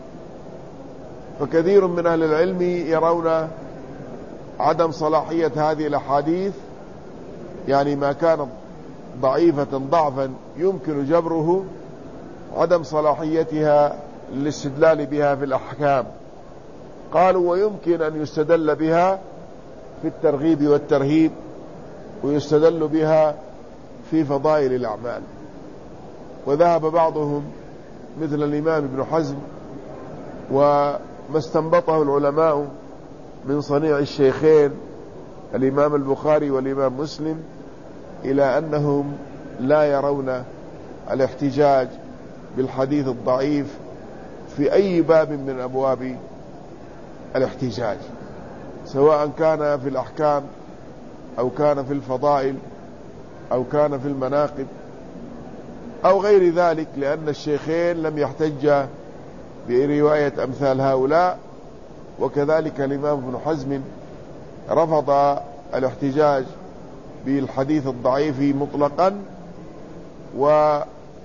فكثير من أهل العلم يرون عدم صلاحية هذه الأحاديث، يعني ما كان ضعيفة ضعفا يمكن جبره، عدم صلاحيتها للاستدلال بها في الأحكام. قالوا ويمكن أن يستدل بها في الترغيب والترهيب، ويستدل بها في فضائل الأعمال. وذهب بعضهم مثل الإمام ابن حزم وما استنبطه العلماء من صنيع الشيخين الإمام البخاري والإمام مسلم إلى أنهم لا يرون الاحتجاج بالحديث الضعيف في أي باب من أبواب الاحتجاج، سواء كان في الأحكام أو كان في الفضائل أو كان في المناقب أو غير ذلك، لأن الشيخين لم يحتجا برواية أمثال هؤلاء. وكذلك الإمام ابن حزم رفض الاحتجاج بالحديث الضعيف مطلقا. ومن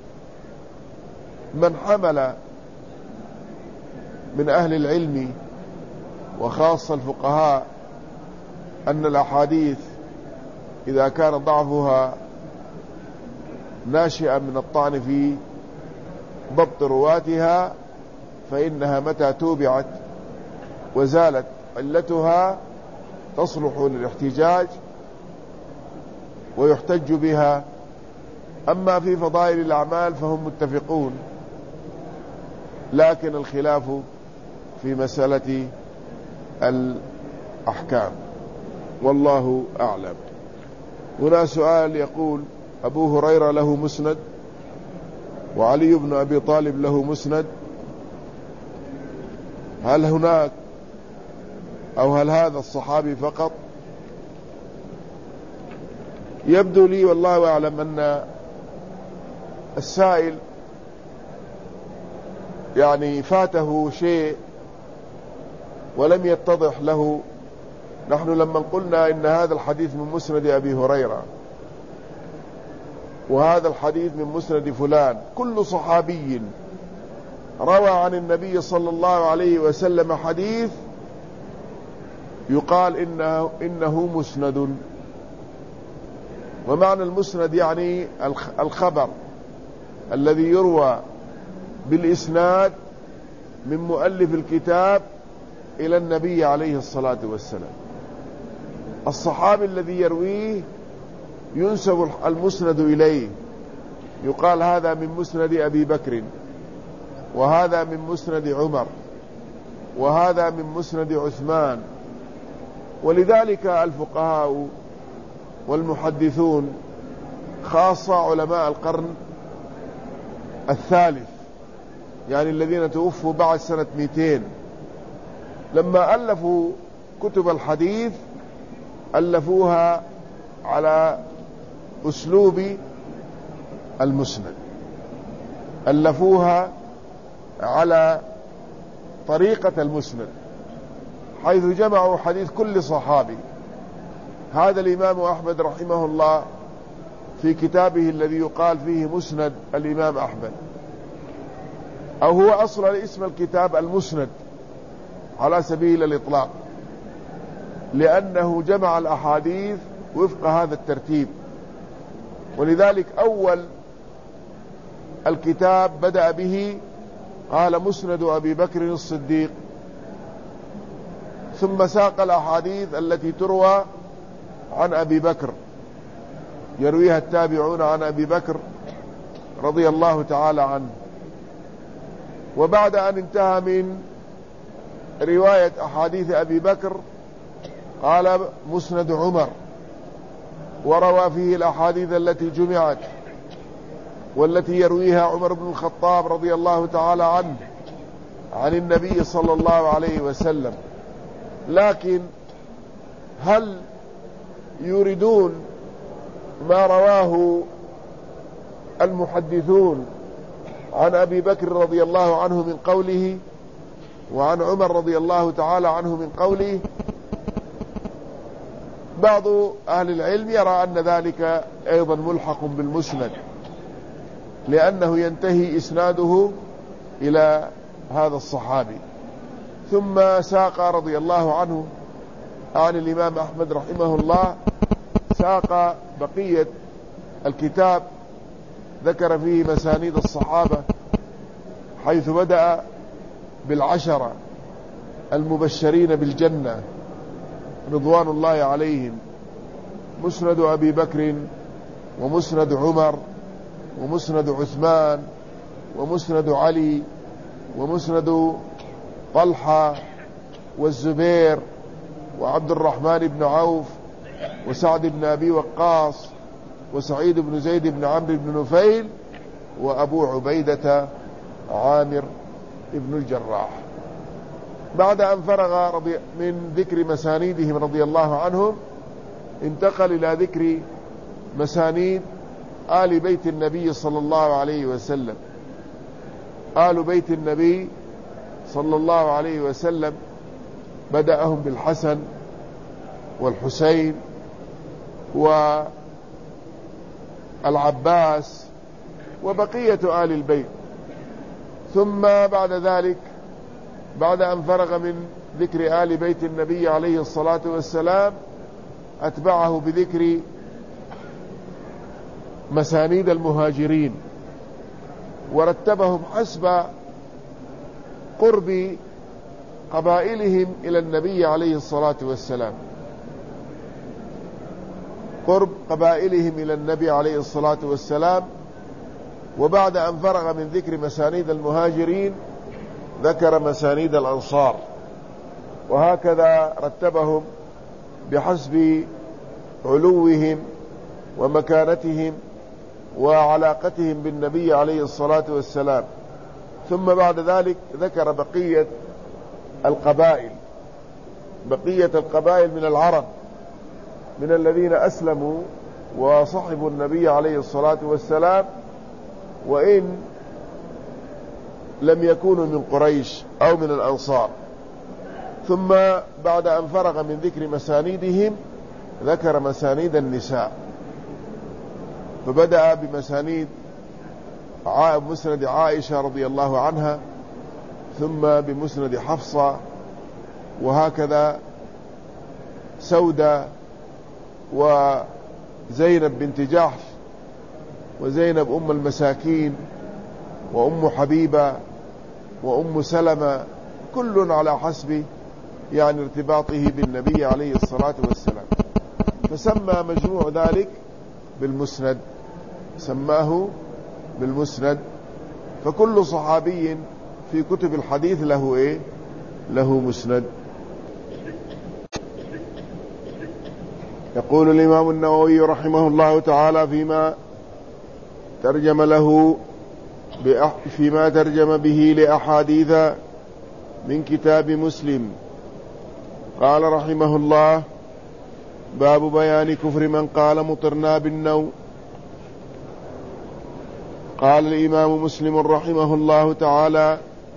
حمل من أهل العلم وخاصة الفقهاء أن الأحاديث إذا كان ضعفها ناشئا من الطعن في ضبط رواتها فإنها متى توبعت وزالت علتها تصلح للاحتجاج ويحتج بها. أما في فضائل الأعمال فهم متفقون، لكن الخلاف في مسألة الأحكام، والله أعلم. هنا سؤال يقول: أبو هريرة له مسند وعلي بن أبي طالب له مسند، هل هناك أو هل هذا الصحابي فقط؟ يبدو لي والله أعلم أن السائل يعني فاته شيء ولم يتضح له. نحن لما قلنا إن هذا الحديث من مسند أبي هريرة وهذا الحديث من مسند فلان. كل صحابي روى عن النبي صلى الله عليه وسلم حديث يقال إنه, إنه مسند. ومعنى المسند يعني الخبر الذي يروى بالإسناد من مؤلف الكتاب إلى النبي عليه الصلاة والسلام. الصحابي الذي يرويه ينسب المسند إليه، يقال هذا من مسند أبي بكر، وهذا من مسند عمر، وهذا من مسند عثمان. ولذلك الفقهاء والمحدثون خاصة علماء القرن الثالث، يعني الذين توفوا بعد سنة مئتين، لما ألفوا كتب الحديث ألفوها على أسلوب المسند، ألفوها على طريقة المسند، حيث جمعوا حديث كل صحابي. هذا الإمام أحمد رحمه الله في كتابه الذي يقال فيه مسند الإمام أحمد، أو هو أصلا اسم الكتاب المسند على سبيل الإطلاق، لأنه جمع الأحاديث وفق هذا الترتيب. ولذلك أول الكتاب بدأ به قال مسند أبي بكر الصديق، ثم ساق الأحاديث التي تروى عن أبي بكر، يرويها التابعون عن أبي بكر رضي الله تعالى عنه. وبعد أن انتهى من رواية أحاديث أبي بكر قال مسند عمر، وروى فيه الأحاديث التي جمعت والتي يرويها عمر بن الخطاب رضي الله تعالى عنه عن النبي صلى الله عليه وسلم. لكن هل يريدون ما رواه المحدثون عن أبي بكر رضي الله عنه من قوله، وعن عمر رضي الله تعالى عنه من قوله؟ بعض أهل العلم يرى أن ذلك أيضا ملحق بالمسند، لأنه ينتهي إسناده إلى هذا الصحابي. ثم ساق رضي الله عنه عن الإمام أحمد رحمه الله، ساق بقية الكتاب، ذكر فيه مسانيد الصحابة، حيث بدأ بالعشرة المبشرين بالجنة رضوان الله عليهم: مسند أبي بكر، ومسند عمر، ومسند عثمان، ومسند علي، ومسند طلحة والزبير وعبد الرحمن بن عوف وسعد بن أبي وقاص وسعيد بن زيد بن عمرو بن نفيل وأبو عبيدة عامر بن الجراح. بعد أن فرغ من ذكر مسانيدهم رضي الله عنهم، انتقل إلى ذكر مسانيد آل بيت النبي صلى الله عليه وسلم. آل بيت النبي صلى الله عليه وسلم بدأهم بالحسن والحسين والعباس وبقية آل البيت. ثم بعد ذلك، بعد أن فرغ من ذكر آل بيت النبي عليه الصلاة والسلام، أتبعه بذكر مسانيد المهاجرين، ورتبهم حسب قرب قبائلهم إلى النبي عليه الصلاة والسلام، قرب قبائلهم إلى النبي عليه الصلاة والسلام. وبعد أن فرغ من ذكر مسانيد المهاجرين ذكر مسانيد الأنصار، وهكذا رتبهم بحسب علوهم ومكانتهم وعلاقتهم بالنبي عليه الصلاة والسلام. ثم بعد ذلك ذكر بقية القبائل، بقية القبائل من العرب، من الذين أسلموا وصحبوا النبي عليه الصلاة والسلام، وإن لم يكونوا من قريش أو من الأنصار. ثم بعد أن فرغ من ذكر مسانيدهم ذكر مسانيد النساء، فبدأ بمسانيد مسند عائشة رضي الله عنها، ثم بمسند حفصة، وهكذا سودة وزينب بنت جحش وزينب أم المساكين وأم حبيبة وأم سلمة، كل على حسب يعني ارتباطه بالنبي عليه الصلاة والسلام، فسمى مجموع ذلك بالمسند، سماه بالمسند. فكل صحابي في كتب الحديث له ايه؟ له مسند. يقول الإمام النووي رحمه الله تعالى فيما ترجم له فيما ترجم به لأحاديث من كتاب مسلم، قال رحمه الله: باب بيان كفر من قال مطرنا بالنوم. قال الإمام مسلم رحمه الله تعالى: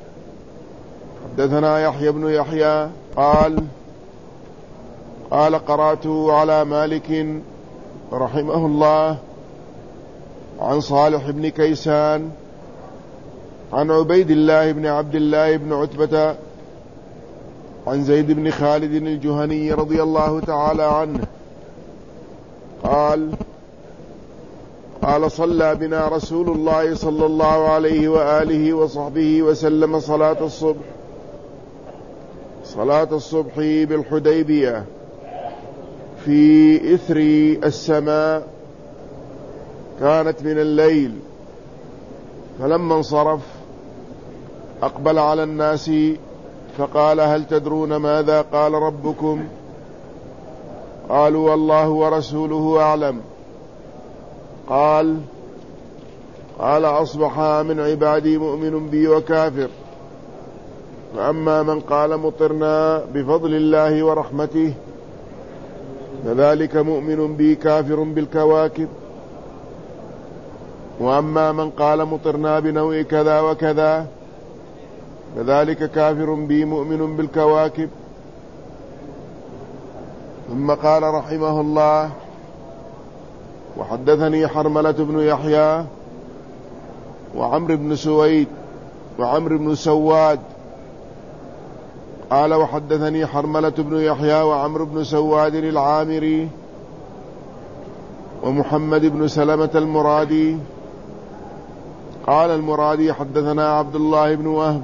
حدثنا يحيى بن يحيى قال قال قرأت على مالك رحمه الله عن صالح بن كيسان عن عبيد الله بن عبد الله بن عتبة عن زيد بن خالد الجهني رضي الله تعالى عنه قال قال صلى بنا رسول الله صلى الله عليه وآله وصحبه وسلم صلاة الصبح صلاة الصبح بالحديبية في إثر السماء، كانت من الليل، فلما انصرف أقبل على الناس فقال: هل تدرون ماذا قال ربكم؟ قالوا: والله ورسوله أعلم. قال قال أصبح من عبادي مؤمن بي وكافر، فأما من قال مطرنا بفضل الله ورحمته فذلك مؤمن بي كافر بالكواكب، وأما من قال مطرنا بنوء كذا وكذا فذلك كافر بي مؤمن بالكواكب. ثم قال رحمه الله: وحدثني حرملة بن يحيى وعمر بن سويد وعمر بن سواد قال: وحدثني حرملة بن يحيى وعمر بن سواد العامري ومحمد بن سلمة المرادي قال المرادي: حدثنا عبد الله بن وهب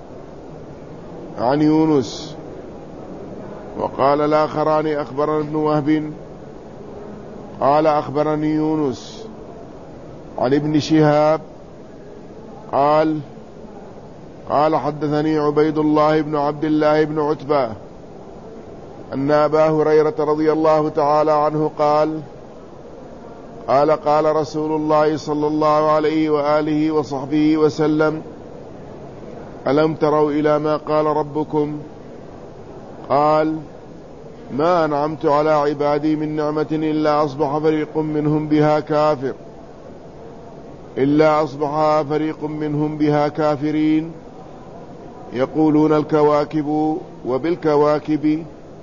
عن يونس، وقال الآخران: أخبرنا ابن وهب قال أخبرني يونس عن ابن شهاب قال قال حدثني عبيد الله بن عبد الله بن عتبة أن أبا هريرة رضي الله تعالى عنه قال قال قال رسول الله صلى الله عليه وآله وصحبه وسلم: ألم تروا إلى ما قال ربكم؟ قال: ما أنعمت على عبادي من نعمة إلا أصبح فريق منهم بها كافر إلا أصبح فريق منهم بها كافرين، يقولون الكواكب وبالكواكب.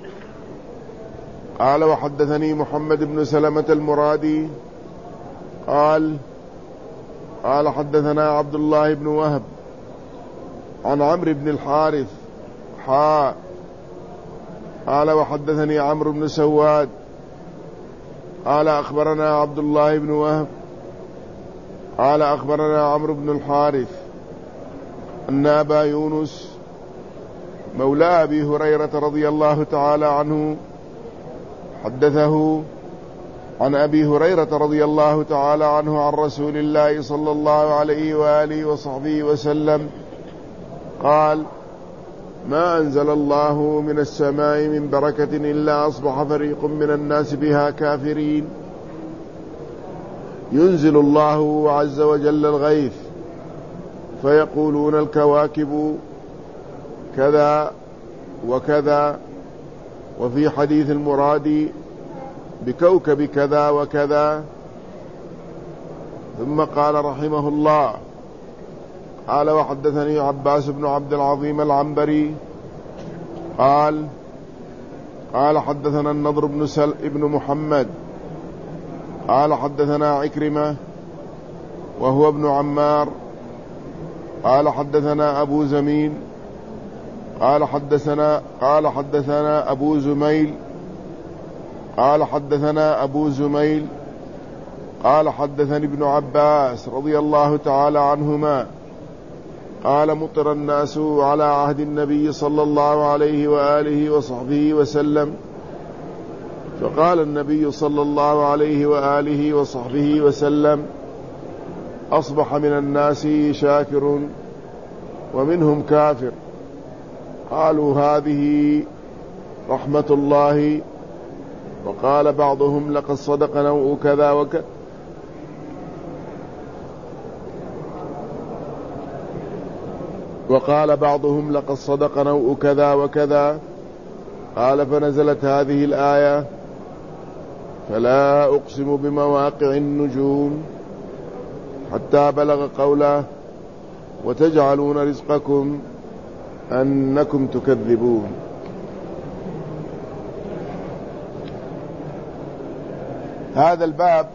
قال: وحدثني محمد بن سلمة المرادي قال قال حدثنا عبد الله بن وهب عن عمرو بن الحارث حاء قال: وحدثني عمرو بن سواد قال أخبرنا عبد الله بن وهب قال أخبرنا عمرو بن الحارث أن أبا يونس مولى أبي هريرة رضي الله تعالى عنه حدثه عن أبي هريرة رضي الله تعالى عنه عن رسول الله صلى الله عليه وآله وصحبه وسلم قال: ما أنزل الله من السماء من بركة إلا أصبح فريق من الناس بها كافرين، ينزل الله عز وجل الغيث فيقولون الكواكب كذا وكذا، وفي حديث المراد بكوكب كذا وكذا. ثم قال رحمه الله: قال: وحدثني عباس بن عبد العظيم العنبري قال قال حدثنا النضر بن سل ابن محمد قال حدثنا عكرمة وهو ابن عمار قال حدثنا أبو زمين قال حدثنا قال حدثنا أبو زميل قال حدثنا أبو زميل قال حدثني ابن عباس رضي الله تعالى عنهما قال مطر الناس على عهد النبي صلى الله عليه وآله وصحبه وسلم، فقال النبي صلى الله عليه وآله وصحبه وسلم: أصبح من الناس شاكر ومنهم كافر. قالوا: هذه رحمة الله. وقال بعضهم: لقد صدق نوء كذا وكذا. وقال بعضهم: لقد صدق نوء كذا وكذا. قال: فنزلت هذه الآية: فلا أقسم بمواقع النجوم، حتى بلغ قوله: وتجعلون رزقكم أنكم تكذبون. هذا الباب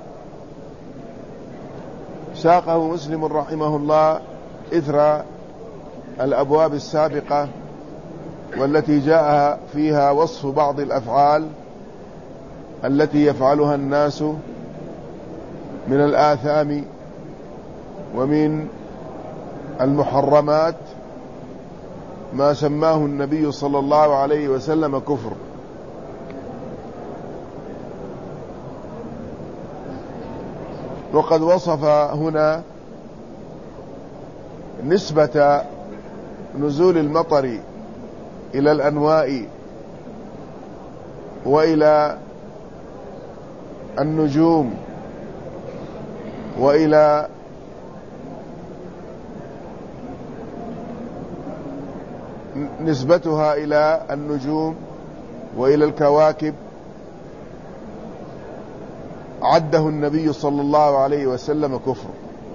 ساقه مسلم رحمه الله إثر الأبواب السابقة، والتي جاء فيها وصف بعض الأفعال التي يفعلها الناس من الآثام ومن المحرمات، ما سماه النبي صلى الله عليه وسلم كفر. وقد وصف هنا نسبة نزول المطر إلى الأنواء وإلى النجوم وإلى نسبتها إلى النجوم وإلى الكواكب، عده النبي صلى الله عليه وسلم كفر،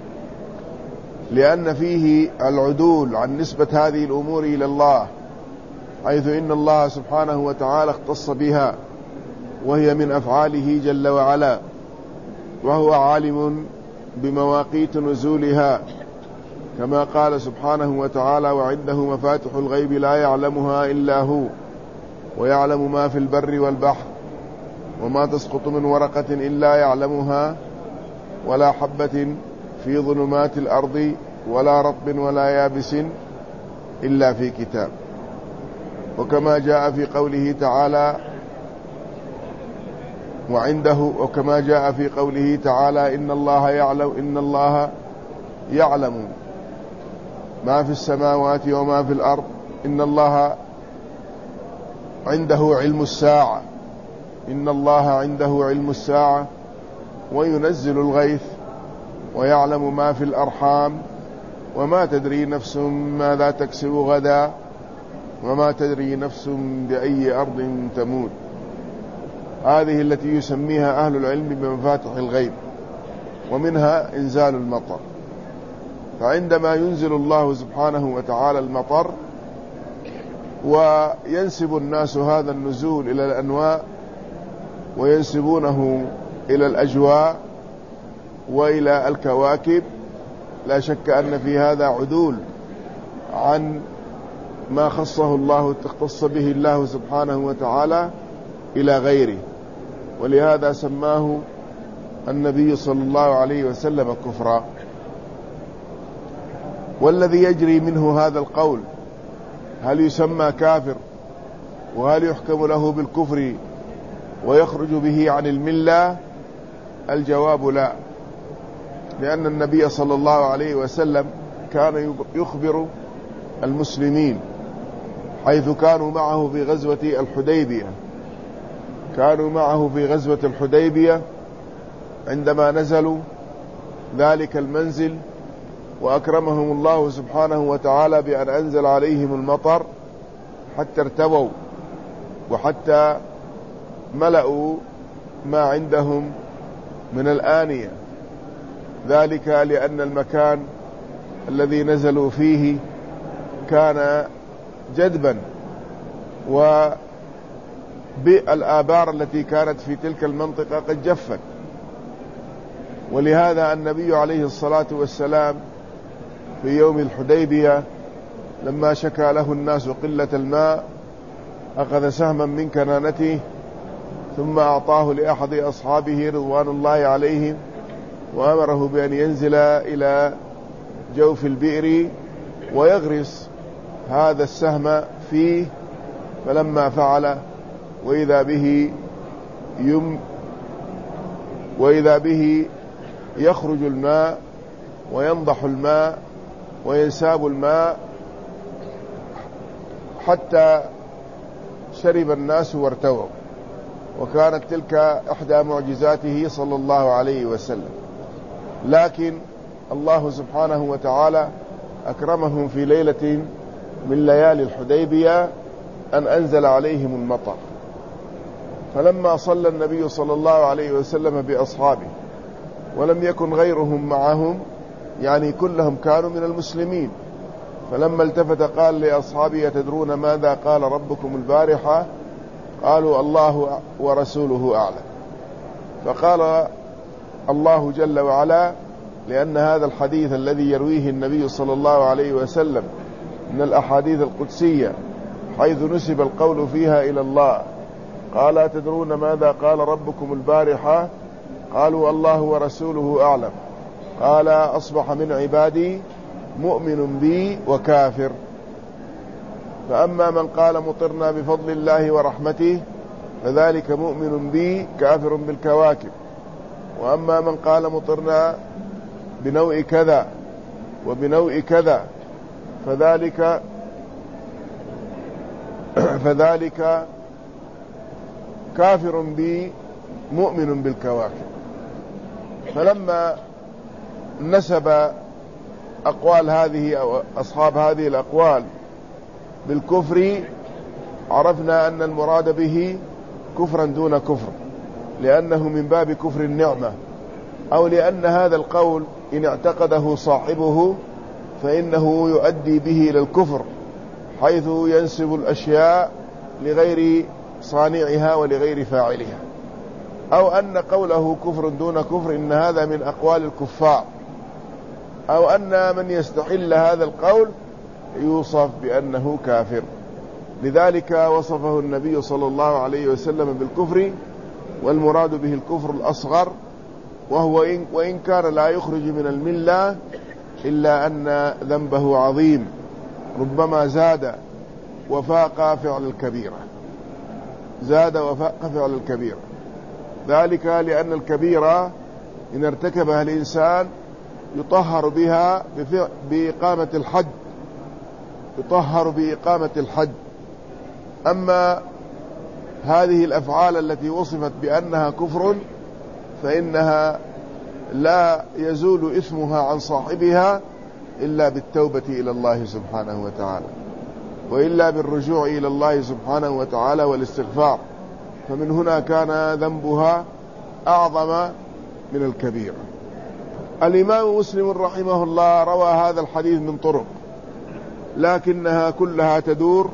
لأن فيه العدول عن نسبة هذه الأمور إلى الله، حيث إن الله سبحانه وتعالى اختص بها، وهي من أفعاله جل وعلا، وهو عالم بمواقيت نزولها، كما قال سبحانه وتعالى: وعنده مفاتح الغيب لا يعلمها إلا هو ويعلم ما في البر والبحر وما تسقط من ورقة إلا يعلمها ولا حبة في ظلمات الأرض ولا رطب ولا يابس إلا في كتاب. وكما جاء في قوله تعالى وعنده وكما جاء في قوله تعالى إن الله يعلم إن الله يعلم ما في السماوات وما في الأرض، إن الله عنده علم الساعة إن الله عنده علم الساعة وينزل الغيث ويعلم ما في الأرحام وما تدري نفس ماذا تكسب غدا وما تدري نفس بأي أرض تموت. هذه التي يسميها أهل العلم بمفاتح الغيب، ومنها إنزال المطر. فعندما ينزل الله سبحانه وتعالى المطر وينسب الناس هذا النزول إلى الأنواء وينسبونه إلى الأجواء وإلى الكواكب، لا شك أن في هذا عدول عن ما خصه الله اختص به الله سبحانه وتعالى إلى غيره، ولهذا سماه النبي صلى الله عليه وسلم كفرا. والذي يجري منه هذا القول هل يسمى كافر وهل يحكم له بالكفر ويخرج به عن الملة؟ الجواب لا، لأن النبي صلى الله عليه وسلم كان يخبر المسلمين حيث كانوا معه في غزوة الحديبية كانوا معه في غزوة الحديبية عندما نزلوا ذلك المنزل، وأكرمهم الله سبحانه وتعالى بأن أنزل عليهم المطر حتى ارتووا وحتى ملأوا ما عندهم من الآنية، ذلك لأن المكان الذي نزلوا فيه كان جدبا، وبالآبار التي كانت في تلك المنطقة قد جفت، ولهذا النبي عليه الصلاة والسلام في يوم الحديبية لما شكى له الناس قلة الماء أخذ سهما من كنانته ثم أعطاه لأحد أصحابه رضوان الله عليهم وأمره بأن ينزل إلى جوف البئر ويغرس هذا السهم فيه، فلما فعل وإذا به يم وإذا به يخرج الماء وينضح الماء وينساب الماء حتى شرب الناس وارتووا، وكانت تلك إحدى معجزاته صلى الله عليه وسلم. لكن الله سبحانه وتعالى أكرمهم في ليلة من ليالي الحديبية أن أنزل عليهم المطر، فلما صلى النبي صلى الله عليه وسلم بأصحابه ولم يكن غيرهم معهم، يعني كلهم كانوا من المسلمين، فلما التفت قال لأصحابه تدرون ماذا قال ربكم البارحة؟ قالوا الله ورسوله أعلم. فقال الله جل وعلا لأن هذا الحديث الذي يرويه النبي صلى الله عليه وسلم من الأحاديث القدسية حيث نسب القول فيها إلى الله، قال تدرون ماذا قال ربكم البارحة؟ قالوا الله ورسوله أعلم. قال أصبح من عبادي مؤمن بي وكافر، فأما من قال مطرنا بفضل الله ورحمته فذلك مؤمن بي كافر بالكواكب، وأما من قال مطرنا بنوع كذا وبنوع كذا فذلك فذلك كافر بي مؤمن بالكواكب. فلما نسب أقوال هذه أو أصحاب هذه الأقوال بالكفر عرفنا أن المراد به كفرا دون كفر، لأنه من باب كفر النعمة، أو لأن هذا القول إن اعتقده صاحبه فإنه يؤدي به إلى الكفر، حيث ينسب الأشياء لغير صانعها ولغير فاعلها، أو أن قوله كفر دون كفر إن هذا من أقوال الكفار، أو أن من يستحل هذا القول يوصف بأنه كافر. لذلك وصفه النبي صلى الله عليه وسلم بالكفر، والمراد به الكفر الأصغر، وهو إن وإن كان لا يخرج من الملة إلا أن ذنبه عظيم، ربما زاد وفاق فعل الكبيرة زاد وفاق فعل الكبيرة ذلك لأن الكبيرة إن ارتكبها الإنسان يطهر بها بإقامة الحد يطهر بإقامة الحد أما هذه الأفعال التي وصفت بأنها كفر فإنها لا يزول إثمها عن صاحبها إلا بالتوبة إلى الله سبحانه وتعالى، وإلا بالرجوع إلى الله سبحانه وتعالى والاستغفار، فمن هنا كان ذنبها أعظم من الكبيرة. الإمام مسلم رحمه الله روى هذا الحديث من طرق، لكنها كلها تدور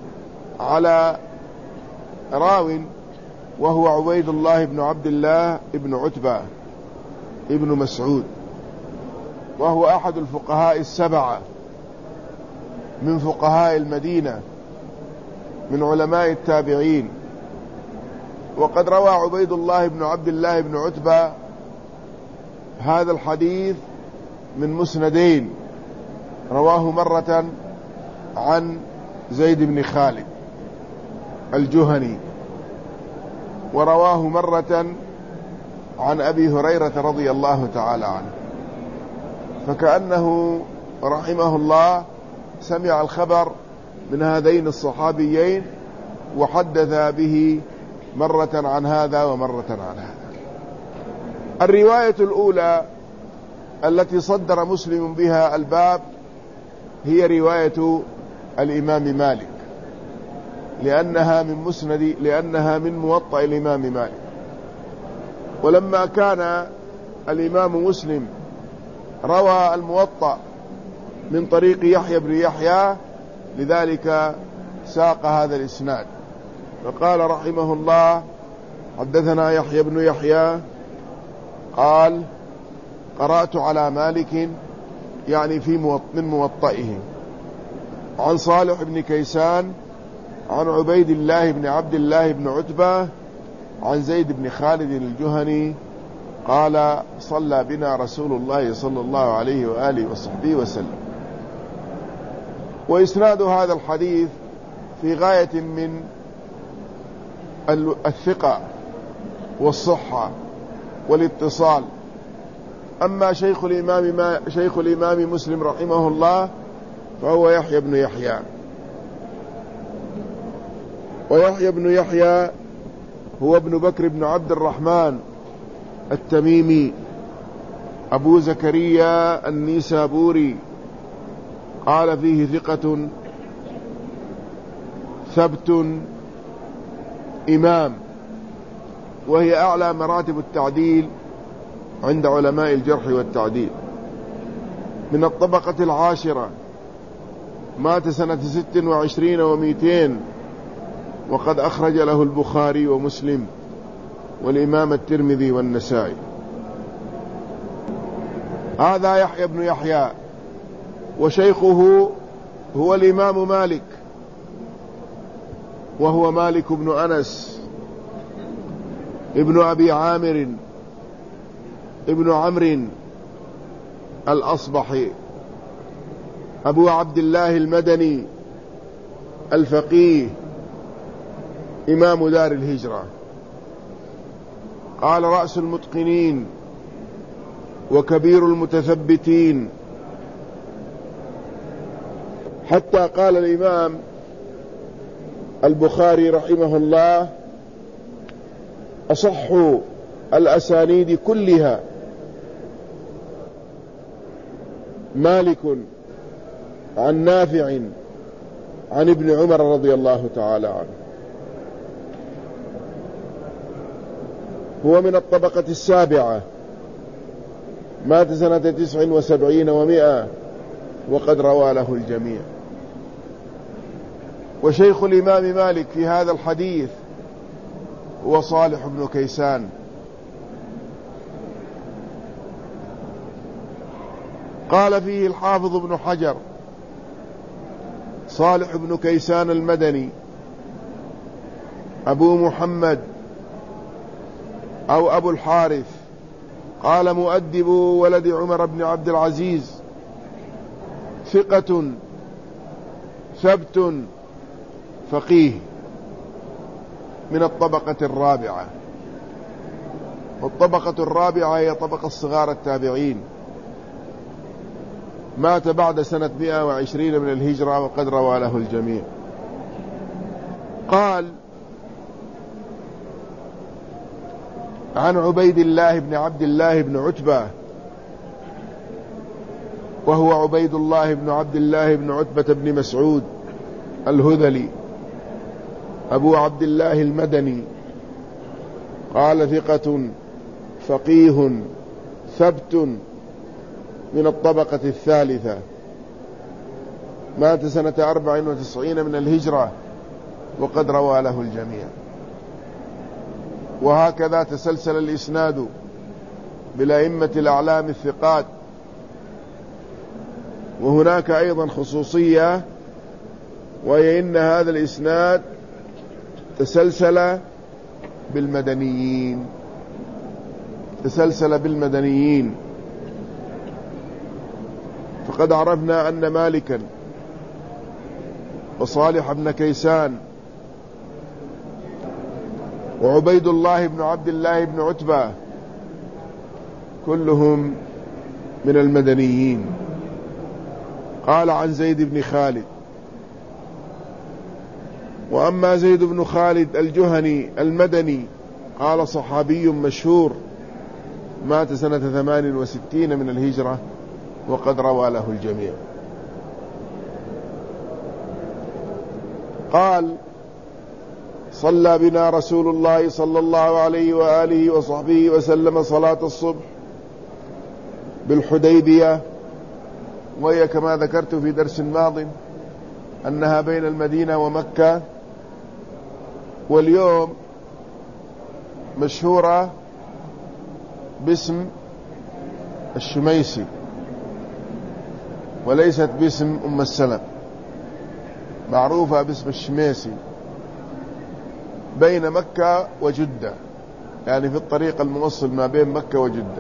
على راو وهو عبيد الله بن عبد الله بن عتبة ابن مسعود، وهو أحد الفقهاء السبعة من فقهاء المدينة من علماء التابعين. وقد روى عبيد الله بن عبد الله بن عتبة هذا الحديث من مسندين، رواه مرة عن زيد بن خالد الجهني، ورواه مرة عن أبي هريرة رضي الله تعالى عنه، فكأنه رحمه الله سمع الخبر من هذين الصحابيين وحدث به مرة عن هذا ومرة عن هذا. الرواية الأولى التي صدر مسلم بها الباب هي رواية الإمام مالك، لأنها من مسند لأنها من موطأ الإمام مالك. ولما كان الإمام مسلم روى الموطأ من طريق يحيى بن يحيى لذلك ساق هذا الإسناد، فقال رحمه الله حدثنا يحيى بن يحيى قال قرأت على مالك يعني في من موطئه عن صالح بن كيسان عن عبيد الله بن عبد الله بن عتبة عن زيد بن خالد الجهني قال صلى بنا رسول الله صلى الله عليه وآله وصحبه وسلم. وإسناد هذا الحديث في غاية من الثقة والصحة والاتصال. أما شيخ الإمام, ما شيخ الإمام مسلم رحمه الله فهو يحيى بن يحيى، ويحيى بن يحيى هو ابن بكر بن عبد الرحمن التميمي أبو زكريا النيسابوري، قال فيه ثقة ثبت إمام، وهي أعلى مراتب التعديل عند علماء الجرح والتعديل. من الطبقة العاشرة، مات سنة ست وعشرين ومئتين، وقد أخرج له البخاري ومسلم والإمام الترمذي والنسائي. هذا يحيى بن يحيى، وشيخه هو الإمام مالك، وهو مالك بن أنس ابن أبي عامر ابن عمرو الأصبحي أبو عبد الله المدني الفقيه إمام دار الهجرة. قال رأس المتقنين وكبير المتثبتين، حتى قال الإمام البخاري رحمه الله أصح الأسانيد كلها مالك عن نافع عن ابن عمر رضي الله تعالى عنه. هو من الطبقة السابعة، مات سنة تسع وسبعين ومئة، وقد روى له الجميع. وشيخ الإمام مالك في هذا الحديث هو صالح بن كيسان. قال فيه الحافظ ابن حجر صالح بن كيسان المدني أبو محمد أو أبو الحارث، قال مؤدب ولد عمر بن عبد العزيز، ثقة ثبت فقيه، من الطبقة الرابعة. والطبقة الرابعة هي طبقة صغار التابعين، مات بعد سنة مئة وعشرين من الهجرة، وقد روى له الجميع. قال عن عبيد الله بن عبد الله بن عتبة، وهو عبيد الله بن عبد الله بن عتبة بن مسعود الهذلي أبو عبد الله المدني، قال ثقة فقيه ثبت، من الطبقة الثالثة، مات سنة أربع وتسعين من الهجرة، وقد روى له الجميع. وهكذا تسلسل الإسناد بالأئمة الأعلام الثقات. وهناك أيضا خصوصية، وهي إن هذا الإسناد تسلسل بالمدنيين، تسلسل بالمدنيين. فقد عرفنا أن مالكا وصالح بن كيسان وعبيد الله بن عبد الله بن عتبة كلهم من المدنيين. قال عن زيد بن خالد. وأما زيد بن خالد الجهني المدني قال صحابي مشهور، مات سنة ثمان وستين من الهجرة، وقد روى له الجميع. قال صلى بنا رسول الله صلى الله عليه وآله وصحبه وسلم صلاة الصبح بالحديبية، وهي كما ذكرت في درس ماض أنها بين المدينة ومكة، واليوم مشهورة باسم الشميسي، وليست باسم أم السلم، معروفة باسم الشميسي، بين مكة وجدة، يعني في الطريق الموصل ما بين مكة وجدة.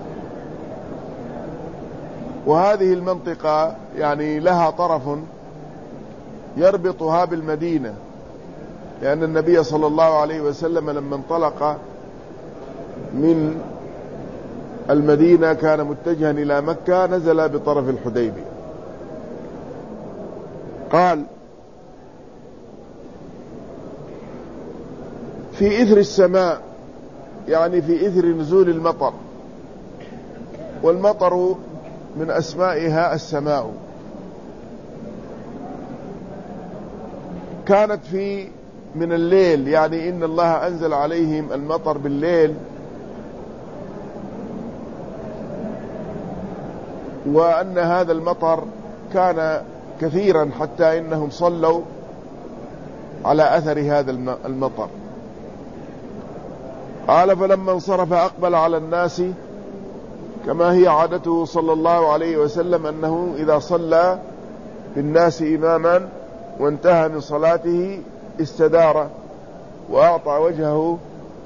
وهذه المنطقة يعني لها طرف يربطها بالمدينة، لأن النبي صلى الله عليه وسلم لما انطلق من المدينة كان متجها إلى مكة، نزل بطرف الحديبية. قال: في إثر السماء، يعني في إثر نزول المطر، والمطر من أسمائها السماء. كانت في من الليل، يعني إن الله أنزل عليهم المطر بالليل، وأن هذا المطر كان كثيرا حتى إنهم صلوا على أثر هذا المطر. قال: فلما انصرف أقبل على الناس، كما هي عادته صلى الله عليه وسلم أنه إذا صلى بالناس إماما وانتهى من صلاته استدار وأعطى وجهه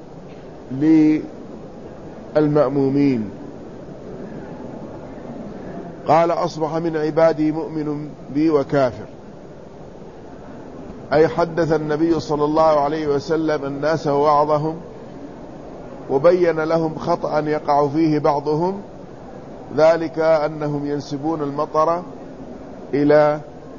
للمأمومين. قال: أصبح من عبادي مؤمن بي وكافر، أي حدث النبي صلى الله عليه وسلم الناس ووعظهم، وبين لهم خطأ يقع فيه بعضهم، ذلك أنهم ينسبون المطر إلى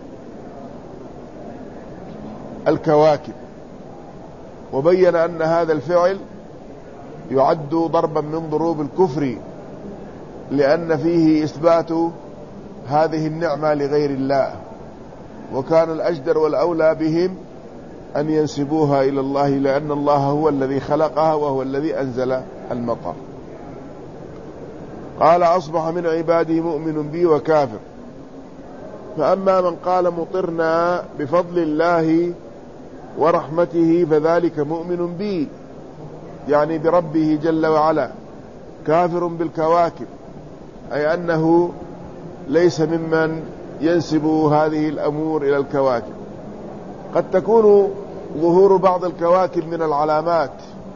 الكواكب، وبين أن هذا الفعل يعد ضربا من ضروب الكفر، لأن فيه إثبات هذه النعمة لغير الله، وكان الأجدر والأولى بهم أن ينسبوها إلى الله، لأن الله هو الذي خلقها وهو الذي أنزل المطر. قال: أصبح من عبادي مؤمن بي وكافر، فأما من قال مطرنا بفضل الله ورحمته فذلك مؤمن بي، يعني بربه جل وعلا، كافر بالكواكب، أي أنه ليس ممن ينسب هذه الأمور إلى الكواكب. قد تكون ظهور بعض الكواكب من العلامات،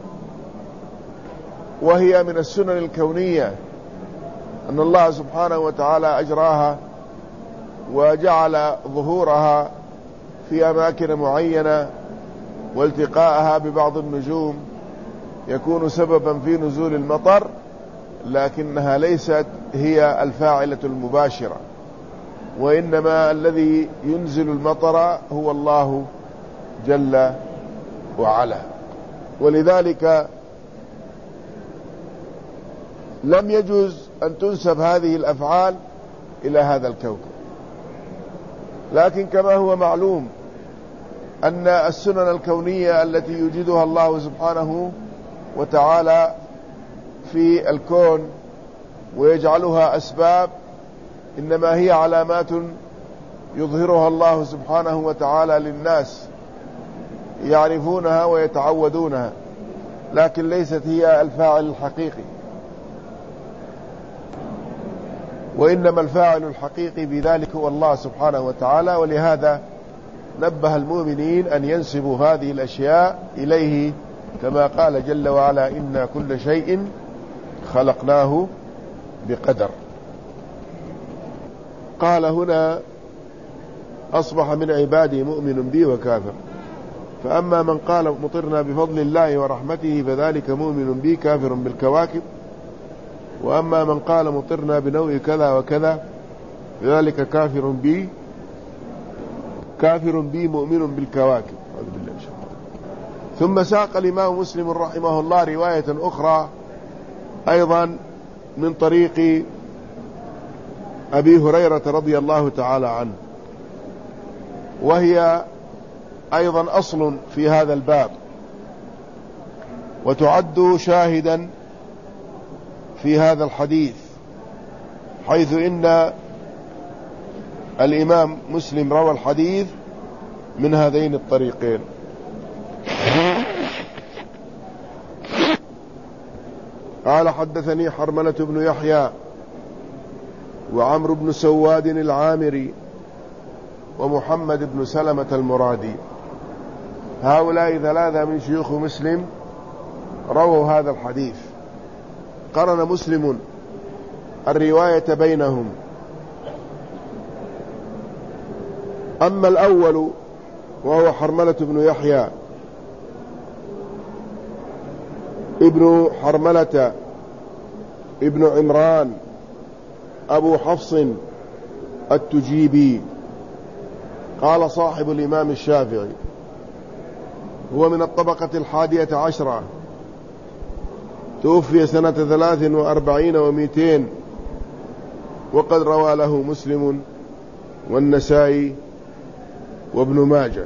وهي من السنن الكونية، أن الله سبحانه وتعالى أجراها وجعل ظهورها في أماكن معينة، والتقاءها ببعض النجوم يكون سببا في نزول المطر، لكنها ليست هي الفاعلة المباشرة، وإنما الذي ينزل المطر هو الله جل وعلا. ولذلك لم يجوز أن تنسب هذه الأفعال إلى هذا الكوكب. لكن كما هو معلوم أن السنن الكونية التي يوجدها الله سبحانه وتعالى في الكون ويجعلها أسباب، إنما هي علامات يظهرها الله سبحانه وتعالى للناس يعرفونها ويتعودونها، لكن ليست هي الفاعل الحقيقي، وإنما الفاعل الحقيقي بذلك هو الله سبحانه وتعالى. ولهذا نبه المؤمنين أن ينسبوا هذه الأشياء إليه، كما قال جل وعلا: إنا كل شيء خلقناه بقدر. قال هنا: أصبح من عبادي مؤمن بي وكافر، فأما من قال مطرنا بفضل الله ورحمته فذلك مؤمن بي كافر بالكواكب، وأما من قال مطرنا بنوع كذا وكذا فذلك كافر بي كافر بي مؤمن بالكواكب. أعوذ بالله من الشيطان. ثم ساق الإمام مسلم رحمه الله رواية أخرى أيضا من طريق أبي هريرة رضي الله تعالى عنه، وهي أيضا أصل في هذا الباب، وتعد شاهدا في هذا الحديث، حيث إن الإمام مسلم روى الحديث من هذين الطريقين. قال: حدثني حرملة بن يحيى وعمرو بن سواد العامري ومحمد بن سلمة المرادي. هؤلاء ثلاثة من شيوخ مسلم رووا هذا الحديث. قرن مسلم الرواية بينهم. أما الأول وهو حرملة بن يحيى ابن حرملة ابن عمران أبو حفص التجيبي، قال صاحب الإمام الشافعي هو من الطبقة الحادية عشرة، توفي سنة ثلاث وأربعين ومئتين، وقد روى له مسلم والنسائي وابن ماجه.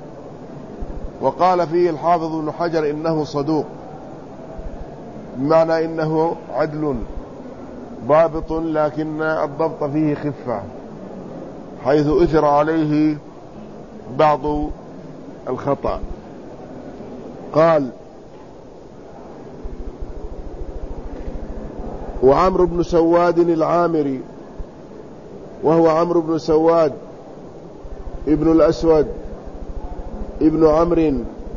وقال فيه الحافظ ابن حجر إنه صدوق، بمعنى إنه عدل ضابط، لكن الضبط فيه خفة حيث أثر عليه بعض الخطأ. قال: وعمرو بن سواد العامري، وهو عمرو بن سواد ابن الأسود ابن عمرو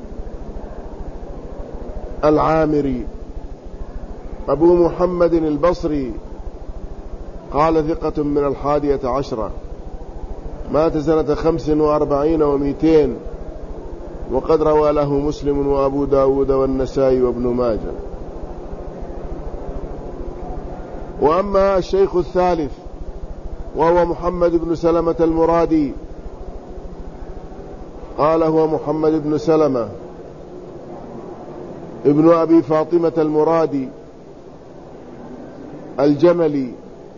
العامري أبو محمد البصري، قال ثقة من الحادية عشرة، مات سنة خمس وأربعين ومئتين، وقد روى له مسلم وأبو داود والنسائي وابن ماجه. وأما الشيخ الثالث وهو محمد بن سلمة المرادي، قال: هو محمد بن سلمة ابن أبي فاطمة المرادي الجملي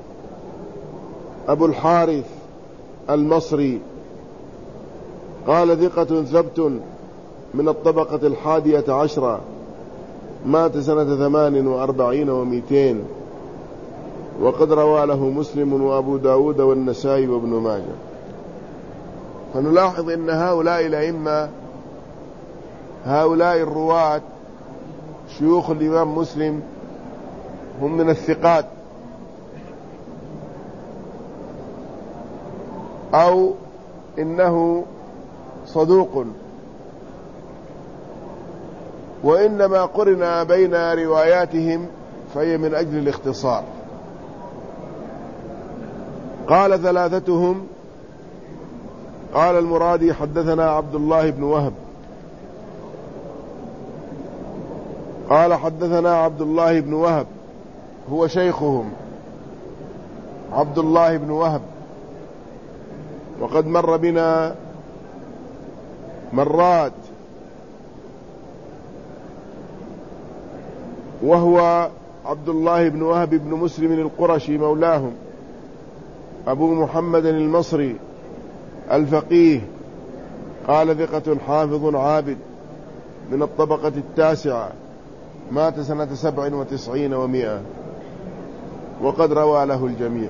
أبو الحارث المصري، قال: ثقة ثبت من الطبقة الحادية عشرة، مات سنة ثمان وأربعين ومئتين، وقد روى له مسلم وأبو داود والنسائي وابن ماجه. فنلاحظ أن هؤلاء الأئمة، هؤلاء الرواة شيوخ الإمام مسلم، هم من الثقات، أو إنه صدوق، وإنما قرن بين رواياتهم فهي من أجل الاختصار. قال ثلاثتهم: قال المرادي: حدثنا عبد الله بن وهب، قال: حدثنا عبد الله بن وهب، هو شيخهم عبد الله بن وهب، وقد مر بنا مرات، وهو عبد الله بن وهب بن مسلم القرشي مولاهم، أبو محمد المصري الفقيه، قال: ثقة حافظ عابد من الطبقة التاسعة، مات سنة سبع وتسعين ومئة، وقد روى له الجميع.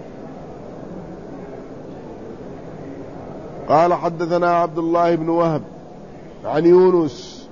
قال: حدثنا عبد الله بن وهب عن يونس،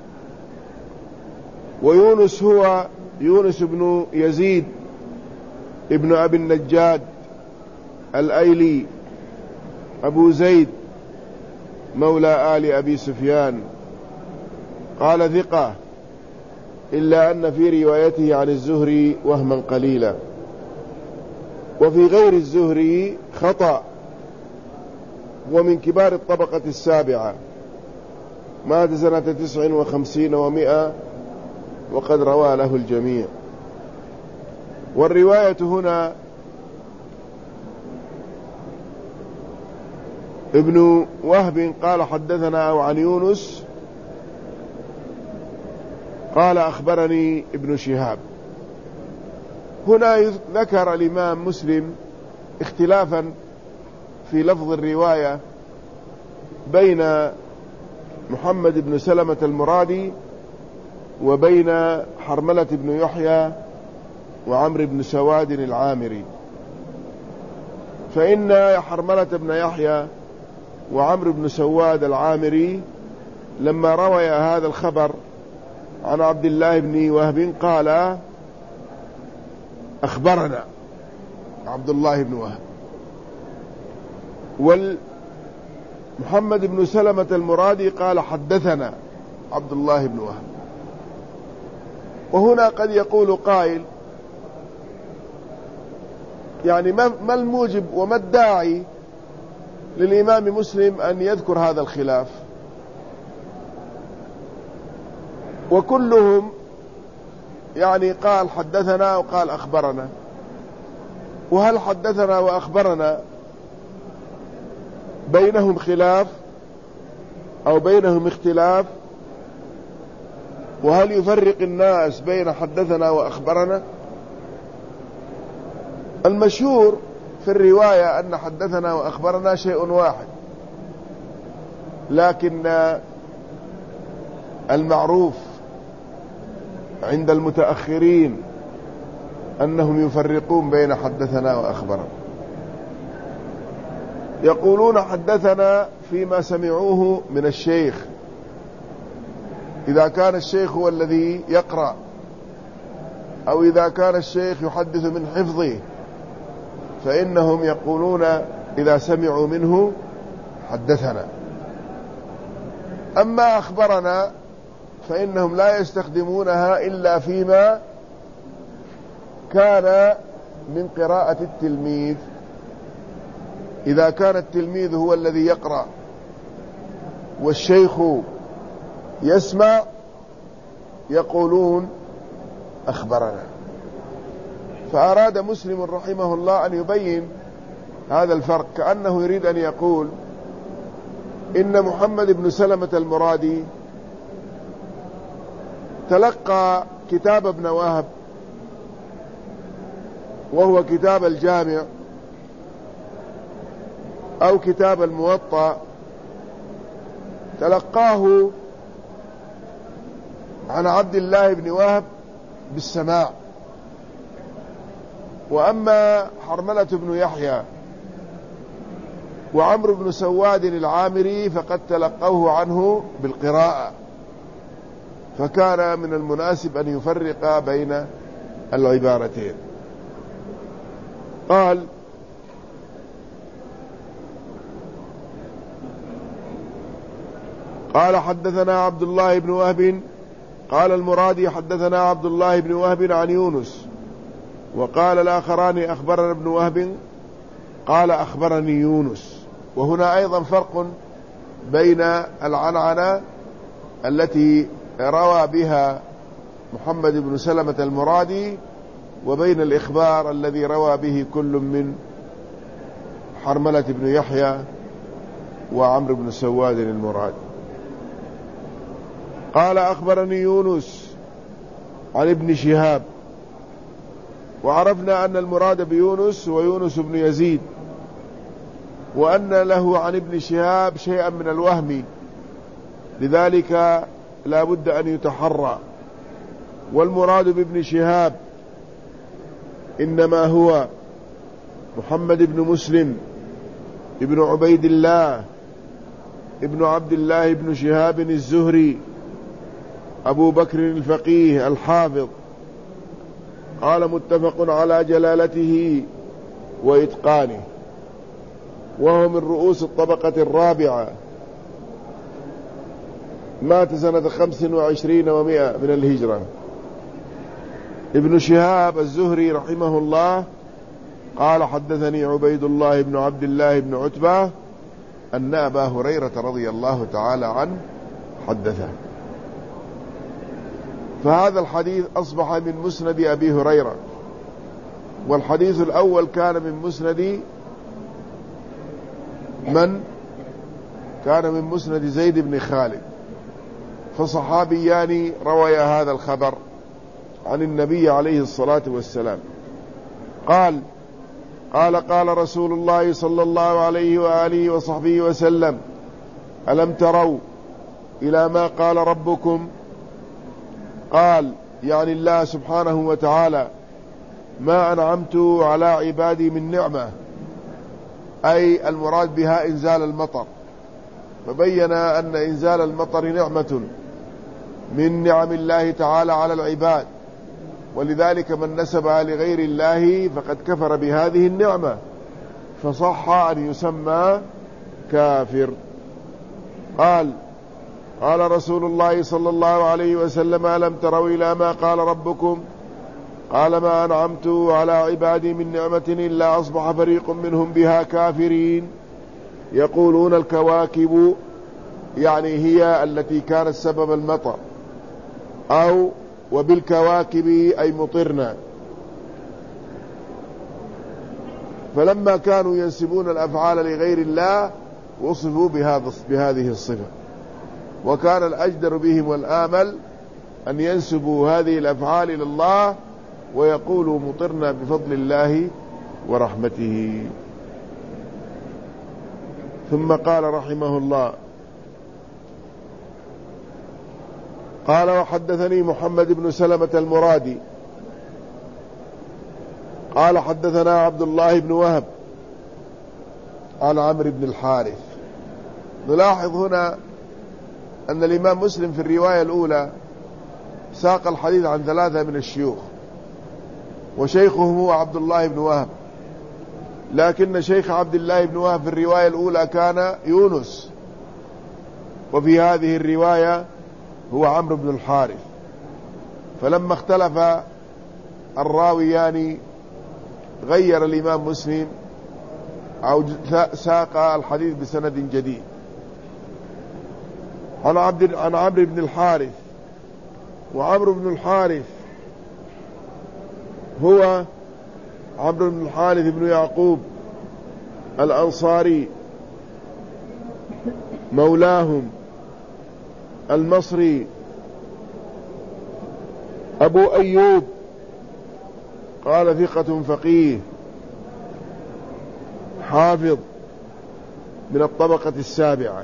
ويونس هو يونس بن يزيد ابن أبي النجاد الأيلي أبو زيد مولى آل أبي سفيان، قال: ثقة، إلا أن في روايته عن الزهري وهما قليلا، وفي غير الزهري خطأ، ومن كبار الطبقة السابعة، مات سنة تسع وخمسين ومئة، وقد روى له الجميع. والرواية هنا ابن وهب قال: حدثنا أو عن يونس، قال: أخبرني ابن شهاب. هنا ذكر الإمام مسلم اختلافا في لفظ الرواية بين محمد بن سلمة المرادي وبين حرملة بن يحيى وعمرو بن سواد العامري. فإن حرملة بن يحيى وعمرو بن سواد العامري لما روي هذا الخبر عن عبد الله بن وهب قال: أخبرنا عبد الله بن وهب. والمحمد بن سلمة المرادي قال حدثنا عبد الله بن وهب. وهنا قد يقول قائل يعني ما الموجب وما الداعي للإمام مسلم أن يذكر هذا الخلاف؟ وكلهم يعني قال حدثنا وقال أخبرنا، وهل حدثنا وأخبرنا بينهم خلاف أو بينهم اختلاف؟ وهل يفرق الناس بين حدثنا وأخبرنا؟ المشهور في الرواية أن حدثنا وأخبرنا شيء واحد، لكن المعروف عند المتأخرين أنهم يفرقون بين حدثنا وأخبرنا. يقولون حدثنا فيما سمعوه من الشيخ، إذا كان الشيخ هو الذي يقرأ، أو إذا كان الشيخ يحدث من حفظه، فإنهم يقولون إذا سمعوا منه حدثنا. أما أخبرنا فإنهم لا يستخدمونها إلا فيما كان من قراءة التلميذ. إذا كان التلميذ هو الذي يقرأ والشيخ يسمع يقولون أخبرنا. فأراد مسلم رحمه الله أن يبين هذا الفرق، كأنه يريد أن يقول إن محمد بن سلمة المرادي تلقى كتاب ابن وهب وهو كتاب الجامع أو كتاب الموطأ، تلقاه عن عبد الله بن وهب بالسماع. وأما حرملة بن يحيى وعمرو بن سواد العامري فقد تلقوه عنه بالقراءة، فكان من المناسب أن يفرق بين العبارتين. قال قال حدثنا عبد الله بن وهب قال المرادي حدثنا عبد الله بن وهب عن يونس، وقال الآخران أخبرنا ابن وهب قال أخبرني يونس. وهنا أيضا فرق بين العنعنة التي روى بها محمد بن سلمة المرادي وبين الإخبار الذي روى به كل من حرملة بن يحيى وعمرو بن سواد المرادي. قال أخبرني يونس عن ابن شهاب، وعرفنا أن المراد بيونس ويونس بن يزيد، وأن له عن ابن شهاب شيئا من الوهم، لذلك لا بد أن يتحرى. والمراد بابن شهاب إنما هو محمد بن مسلم ابن عبيد الله ابن عبد الله بن شهاب الزهري أبو بكر الفقيه الحافظ. قال متفق على جلالته وإتقانه، وهو من رؤوس الطبقة الرابعة، مات سنة خمس وعشرين ومائة من الهجرة. ابن شهاب الزهري رحمه الله قال حدثني عبيد الله بن عبد الله بن عتبة أن أبا هريرة رضي الله تعالى عنه حدثه. فهذا الحديث أصبح من مسند أبي هريرة، والحديث الأول كان من مسند من؟ كان من مسند زيد بن خالد. فصحابيان رويا هذا الخبر عن النبي عليه الصلاة والسلام. قال قال قال رسول الله صلى الله عليه وآله وصحبه وسلم: ألم تروا إلى ما قال ربكم؟ قال يعني الله سبحانه وتعالى: ما أنعمت على عبادي من نعمة، أي المراد بها إنزال المطر. فبين أن إنزال المطر نعمة من نعم الله تعالى على العباد، ولذلك من نسبها لغير الله فقد كفر بهذه النعمة، فصح أن يسمى كافر. قال قال رسول الله صلى الله عليه وسلم: ألم تروا إلى ما قال ربكم؟ قال: ما أنعمت على عبادي من نعمة إلا أصبح فريق منهم بها كافرين، يقولون الكواكب، يعني هي التي كانت سبب المطر، أو وبالكواكب أي مطرنا. فلما كانوا ينسبون الأفعال لغير الله وصفوا بهذه الصفة، وكان الأجدر بهم والآمل أن ينسبوا هذه الأفعال إلى الله ويقولوا مطرنا بفضل الله ورحمته. ثم قال رحمه الله: قال: وحدثني محمد بن سلمة المرادي قال: حدثنا عبد الله بن وهب عن عمرو بن الحارث. نلاحظ هنا أن الإمام مسلم في الرواية الأولى ساق الحديث عن ثلاثة من الشيوخ، وشيخهم هو عبد الله بن وهب، لكن شيخ عبد الله بن وهب في الرواية الأولى كان يونس، وفي هذه الرواية هو عمرو بن الحارث. فلما اختلف الراويان غير الإمام مسلم أو ساق الحديث بسند جديد. عن عبد عن عمرو بن الحارث، وعمرو بن الحارث هو عمرو بن الحارث بن يعقوب الأنصاري مولاهم المصري أبو أيوب، قال: ثقة فقيه حافظ من الطبقة السابعة،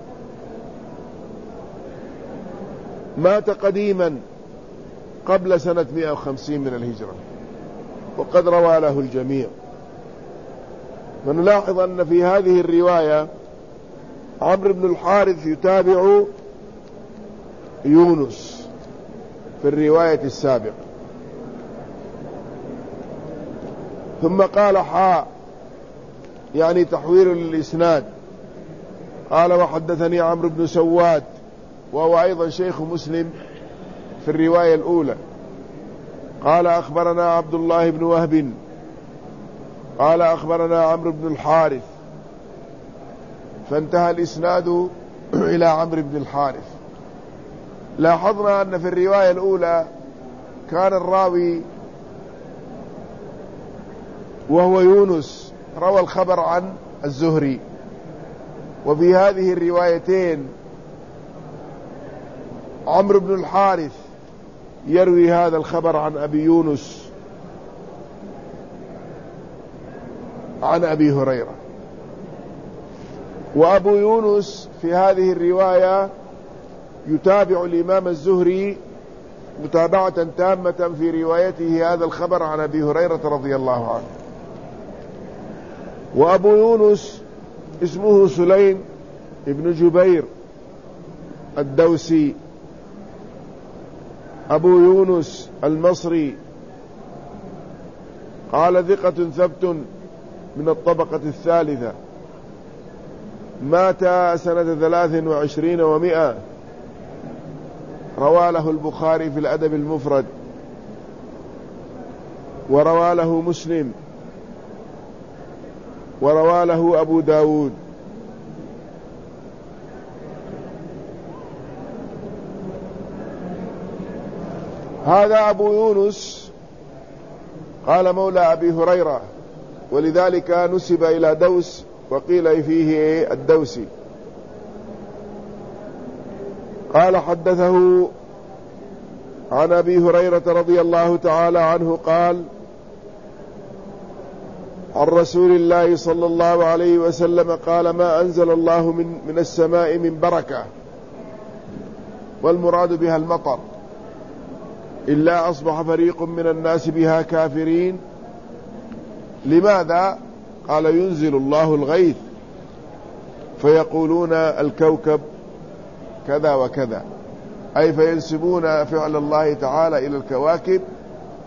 مات قديما قبل سنة مئة وخمسين من الهجرة، وقد روى له الجميع. ونلاحظ أن في هذه الرواية عمرو بن الحارث يتابع يونس في الرواية السابقة. ثم قال: حاء، يعني تحويل للإسناد. قال: وحدثني عمرو بن سواد، وهو أيضا شيخ مسلم في الرواية الأولى. قال: أخبرنا عبد الله بن وهب قال: أخبرنا عمرو بن الحارث، فانتهى الإسناد إلى عمرو بن الحارث. لاحظنا أن في الرواية الأولى كان الراوي وهو يونس روى الخبر عن الزهري، وفي هذه الروايتين عمرو بن الحارث يروي هذا الخبر عن أبي يونس عن أبي هريرة. وأبو يونس في هذه الرواية يتابع الإمام الزهري متابعة تامة في روايته هذا الخبر عن أبي هريرة رضي الله عنه. وأبو يونس اسمه سليم ابن جبير الدوسي، أبو يونس المصري، قال: ثقة ثبت من الطبقة الثالثة، مات سنة ثلاث وعشرين ومئة، روى له البخاري في الأدب المفرد، وروى له مسلم، وروى له أبو داود. هذا أبو يونس قال مولى أبي هريرة، ولذلك نسب إلى دوس وقيل فيه الدوسي. قال: حدثه عن أبي هريرة رضي الله تعالى عنه قال: عن رسول الله صلى الله عليه وسلم قال: ما أنزل الله من, من السماء من بركة، والمراد بها المطر، إلا أصبح فريق من الناس بها كافرين. لماذا؟ قال: ينزل الله الغيث فيقولون الكوكب كذا وكذا، أي فينسبون فعل الله تعالى إلى الكواكب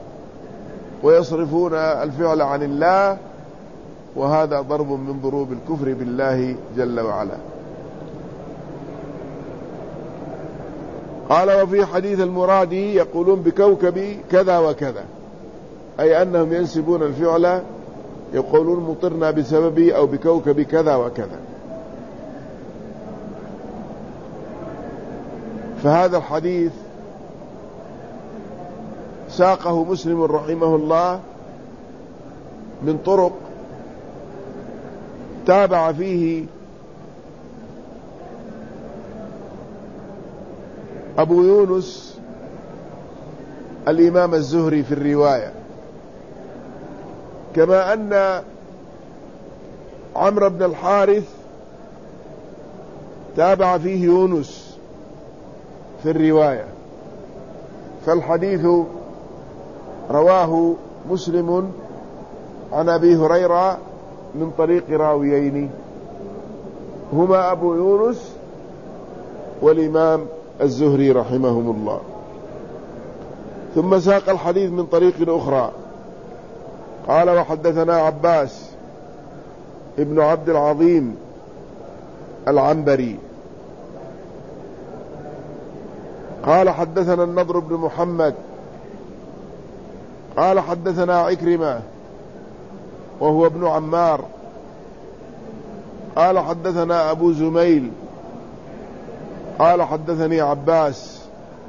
ويصرفون الفعل عن الله، وهذا ضرب من ضروب الكفر بالله جل وعلا. قال: وفي حديث المرادي يقولون بكوكب كذا وكذا، أي أنهم ينسبون الفعل، يقولون مطرنا بسبب أو بكوكب كذا وكذا. فهذا الحديث ساقه مسلم رحمه الله من طرق تابع فيه أبو يونس الإمام الزهري في الرواية، كما أن عمرو بن الحارث تابع فيه يونس في الرواية. فالحديث رواه مسلم عن أبي هريرة من طريق راويين هما أبو يونس والإمام الزهري رحمهم الله. ثم ساق الحديث من طريق أخرى، قال: وحدثنا عباس ابن عبد العظيم العنبري قال: حدثنا النضر بن محمد قال: حدثنا عكرمة وهو ابن عمار قال: حدثنا أبو زميل قال: حدثني عباس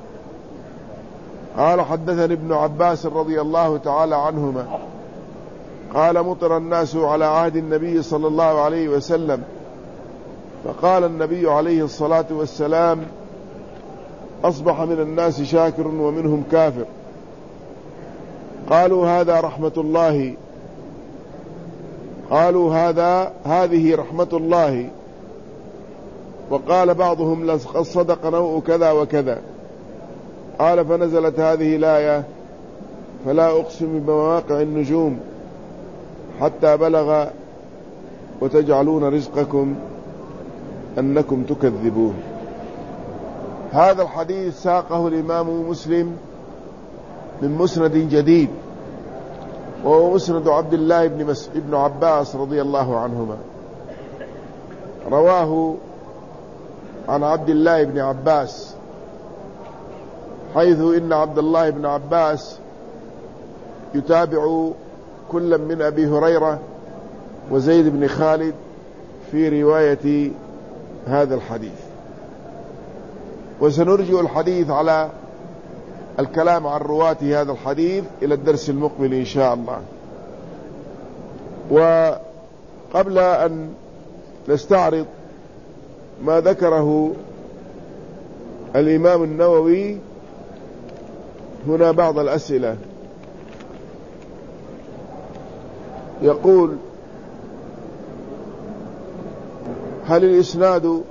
قال: حدثني ابن عباس رضي الله تعالى عنهما قال: مطر الناس على عهد النبي صلى الله عليه وسلم، فقال النبي عليه الصلاة والسلام: أصبح من الناس شاكر ومنهم كافر. قالوا: هذا رحمة الله قالوا هذا هذه رحمة الله. وقال بعضهم: لقد صدق نوء كذا وكذا. قال: فنزلت هذه الآية: فلا أقسم بمواقع النجوم حتى بلغ وتجعلون رزقكم أنكم تكذبون. هذا الحديث ساقه الإمام مسلم من مسند جديد، وهو مسند عبد الله بن, مس... بن عباس رضي الله عنهما. رواه عن عبد الله بن عباس، حيث إن عبد الله بن عباس يتابع كل من أبي هريرة وزيد بن خالد في رواية هذا الحديث. وسنرجع الحديث على الكلام عن رواة هذا الحديث إلى الدرس المقبل إن شاء الله. وقبل أن نستعرض ما ذكره الإمام النووي هنا بعض الأسئلة. يقول: هل الإسناد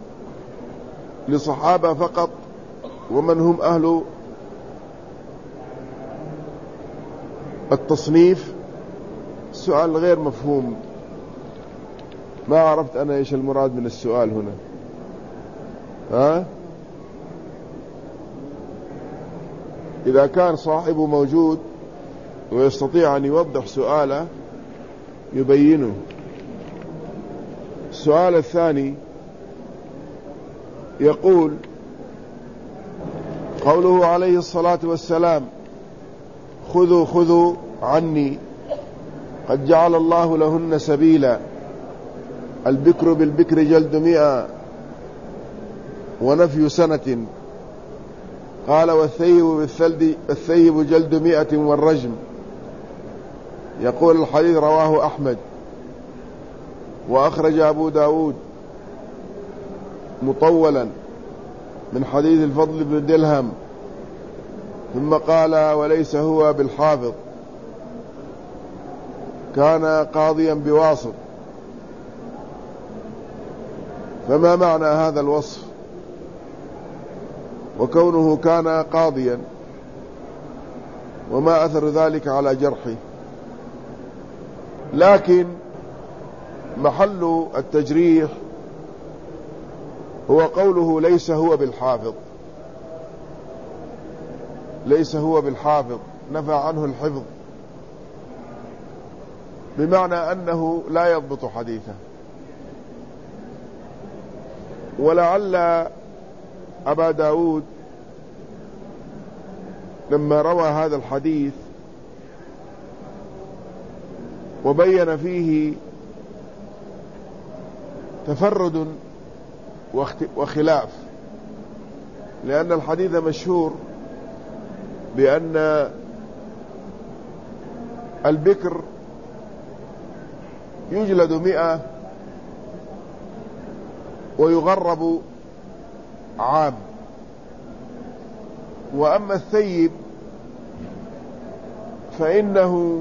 لصحابة فقط، ومن هم أهل التصنيف؟ السؤال غير مفهوم، ما عرفت أنا إيش المراد من السؤال هنا. ها؟ إذا كان صاحبه موجود ويستطيع أن يوضح سؤاله يبينه. السؤال الثاني يقول: قوله عليه الصلاة والسلام: خذوا خذوا عني، قد جعل الله لهن سبيلا، البكر بالبكر جلد مئة ونفي سنة. قال: والثيب بالثلد الثيب جلد مئة والرجم. يقول الحديث رواه أحمد، وأخرج أبو داود مطولا من حديث الفضل بن دلهم. ثم قال: وليس هو بالحافظ، كان قاضيا بواسط. فما معنى هذا الوصف؟ وكونه كان قاضيا، وما أثر ذلك على جرحه؟ لكن محل التجريح هو قوله: ليس هو بالحافظ. ليس هو بالحافظ، نفى عنه الحفظ بمعنى أنه لا يضبط حديثه. ولعل أبا داود لما روى هذا الحديث وبين فيه تفرد وخلاف، لأن الحديث مشهور بأن البكر يجلد مئة ويغرب عام، وأما الثيب فإنه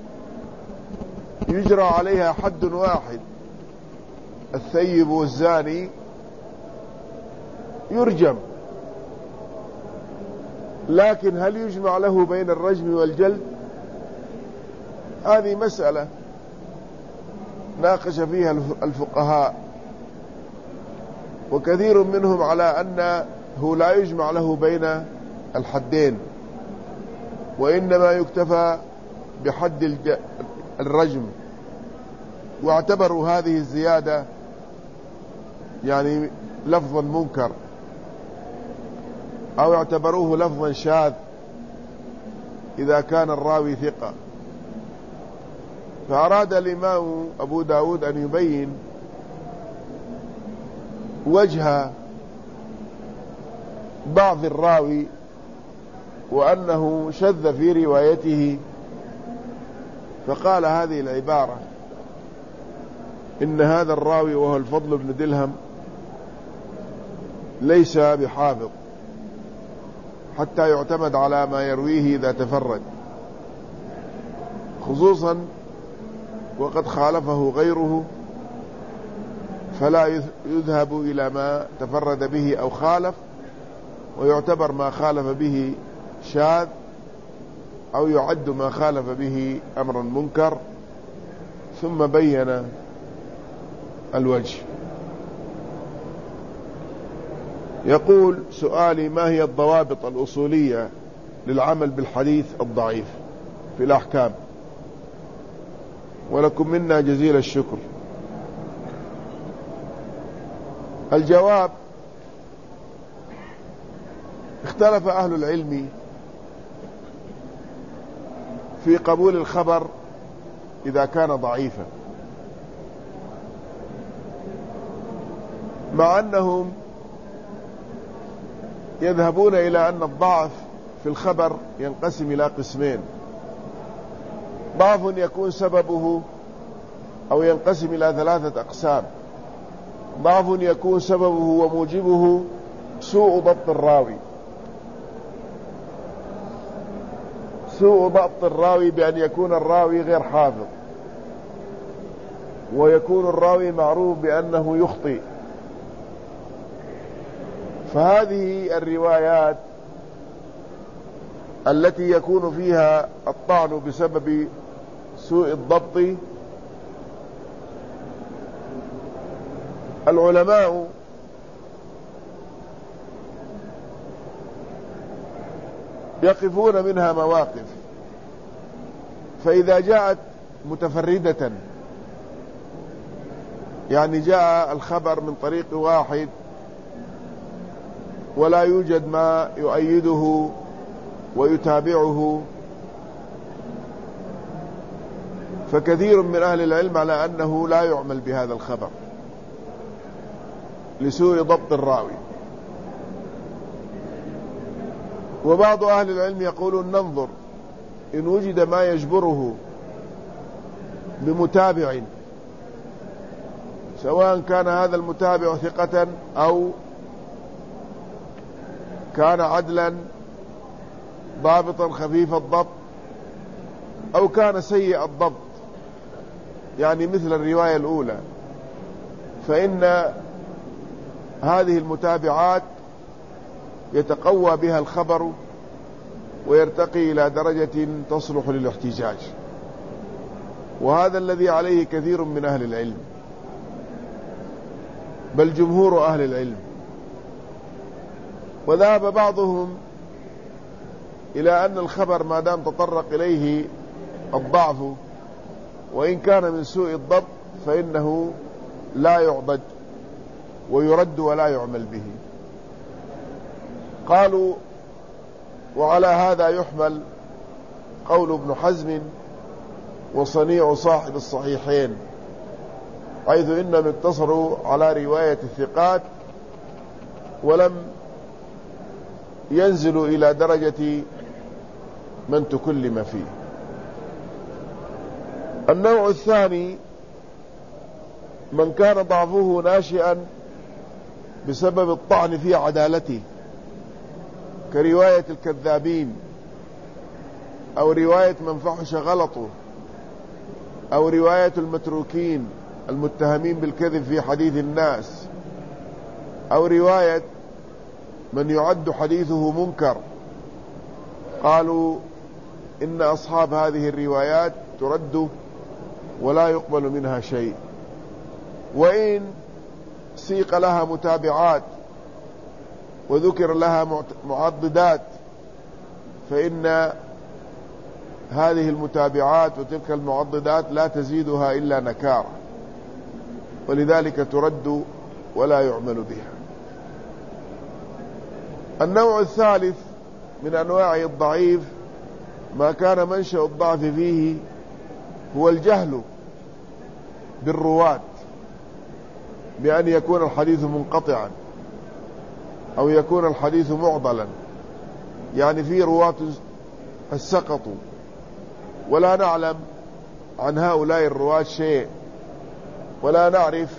يجرى عليها حد واحد. الثيب والزاني يرجم، لكن هل يجمع له بين الرجم والجلد؟ هذه مسألة ناقش فيها الفقهاء، وكثير منهم على أنه لا يجمع له بين الحدين، وإنما يكتفى بحد الرجم، واعتبروا هذه الزيادة يعني لفظا منكر، أو اعتبروه لفظا شاذ إذا كان الراوي ثقة. فأراد الإمام أبو داود أن يبين وجه بعض الراوي وأنه شذ في روايته، فقال هذه العبارة: إن هذا الراوي وهو الفضل بن دلهم ليس بحافظ حتى يعتمد على ما يرويه إذا تفرد، خصوصا وقد خالفه غيره، فلا يذهب إلى ما تفرد به أو خالف، ويعتبر ما خالف به شاذ، أو يعد ما خالف به أمر منكر. ثم بين الوجه. يقول: سؤالي: ما هي الضوابط الأصولية للعمل بالحديث الضعيف في الأحكام؟ ولكم منا جزيل الشكر. الجواب: اختلف أهل العلم في قبول الخبر إذا كان ضعيفا، مع أنهم يذهبون إلى أن الضعف في الخبر ينقسم إلى قسمين: ضعف يكون سببه أو ينقسم إلى ثلاثة أقسام. ضعف يكون سببه وموجبه سوء ضبط الراوي، سوء ضبط الراوي بأن يكون الراوي غير حافظ، ويكون الراوي معروف بأنه يخطئ. فهذه الروايات التي يكون فيها الطعن بسبب سوء الضبط، العلماء يقفون منها مواقف. فإذا جاءت متفردة، يعني جاء الخبر من طريق واحد ولا يوجد ما يؤيده ويتابعه، فكثير من أهل العلم على أنه لا يعمل بهذا الخبر لسوء ضبط الراوي. وبعض أهل العلم يقولون: ننظر إن وجد ما يجبره بمتابع، سواء كان هذا المتابع ثقة أو كان عدلا ضابطا خفيف الضبط أو كان سيء الضبط، يعني مثل الرواية الأولى، فإن هذه المتابعات يتقوى بها الخبر ويرتقي إلى درجة تصلح للاحتجاج. وهذا الذي عليه كثير من أهل العلم، بل جمهور أهل العلم. وذهب بعضهم إلى أن الخبر ما دام تطرق إليه الضعف وإن كان من سوء الضبط فإنه لا يعضد ويرد ولا يعمل به. قالوا وعلى هذا يحمل قول ابن حزم وصنيع صاحب الصحيحين، حيث إنهم اقتصروا على رواية الثقات ولم ينزلوا إلى درجة من تكلم فيه. النوع الثاني من كان ضعفه ناشئا بسبب الطعن في عدالته، كرواية الكذابين، أو رواية من فحش غلطه، أو رواية المتروكين المتهمين بالكذب في حديث الناس، أو رواية من يعد حديثه منكر. قالوا إن أصحاب هذه الروايات ترد ولا يقبل منها شيء، وإن سيق لها متابعات وذكر لها معضدات فإن هذه المتابعات وتلك المعضدات لا تزيدها إلا نكارة، ولذلك ترد ولا يعمل بها. النوع الثالث من أنواع الضعيف ما كان منشأ الضعف فيه هو الجهل بالرواة، بأن يكون الحديث منقطعا أو يكون الحديث معضلا، يعني في رواة السقطوا ولا نعلم عن هؤلاء الرواة شيء، ولا نعرف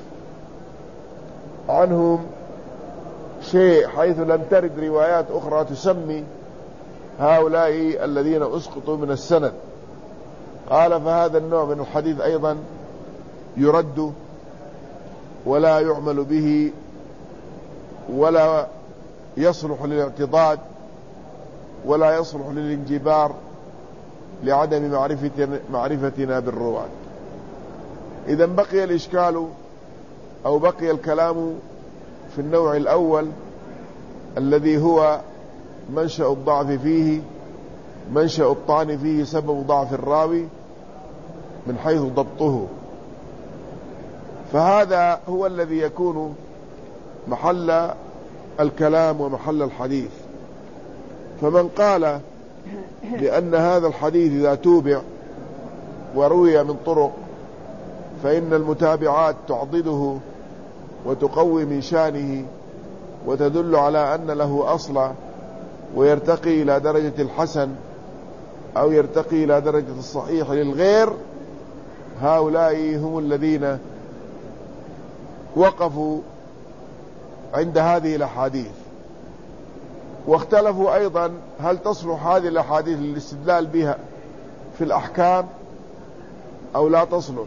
عنهم شيء، حيث لم ترد روايات أخرى تسمي هؤلاء الذين أسقطوا من السند. قال فهذا النوع من الحديث أيضا يرد ولا يعمل به ولا يصلح للاعتضاد ولا يصلح للانجبار لعدم معرفتنا, معرفتنا بالرواة. إذا بقي الإشكال أو بقي الكلام في النوع الأول الذي هو منشأ الضعف فيه، منشأ الطعن فيه سبب ضعف الراوي من حيث ضبطه، فهذا هو الذي يكون محل الكلام ومحل الحديث. فمن قال بأن هذا الحديث إذا توبع وروي من طرق فإن المتابعات تعضده وتقوي من شانه وتدل على أن له أصلا ويرتقي إلى درجة الحسن أو يرتقي إلى درجة الصحيح للغير، هؤلاء هم الذين وقفوا عند هذه الأحاديث. واختلفوا أيضا هل تصلح هذه الأحاديث للاستدلال بها في الأحكام أو لا تصلح.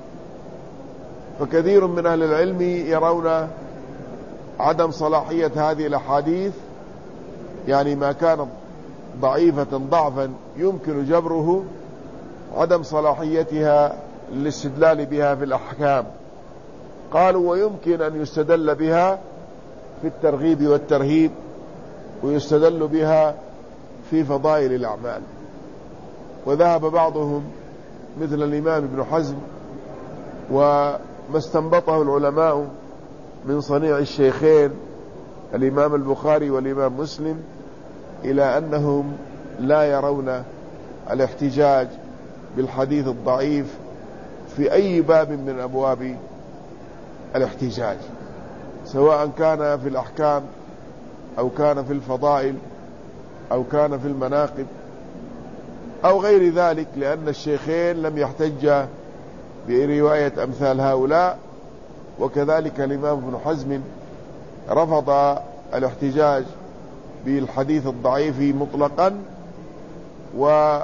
فكثير من أهل العلم يرون عدم صلاحية هذه الأحاديث، يعني ما كان ضعيفة ضعفا يمكن جبره، عدم صلاحيتها للاستدلال بها في الأحكام. قالوا ويمكن أن يستدل بها في الترغيب والترهيب، ويستدل بها في فضائل الأعمال. وذهب بعضهم مثل الإمام ابن حزم وما استنبطه العلماء من صنيع الشيخين الإمام البخاري والإمام مسلم إلى أنهم لا يرون الاحتجاج بالحديث الضعيف في أي باب من أبواب الاحتجاج، سواء كان في الأحكام أو كان في الفضائل أو كان في المناقب أو غير ذلك، لأن الشيخين لم يحتج برواية أمثال هؤلاء. وكذلك الإمام ابن حزم رفض الاحتجاج بالحديث الضعيف مطلقا. ومن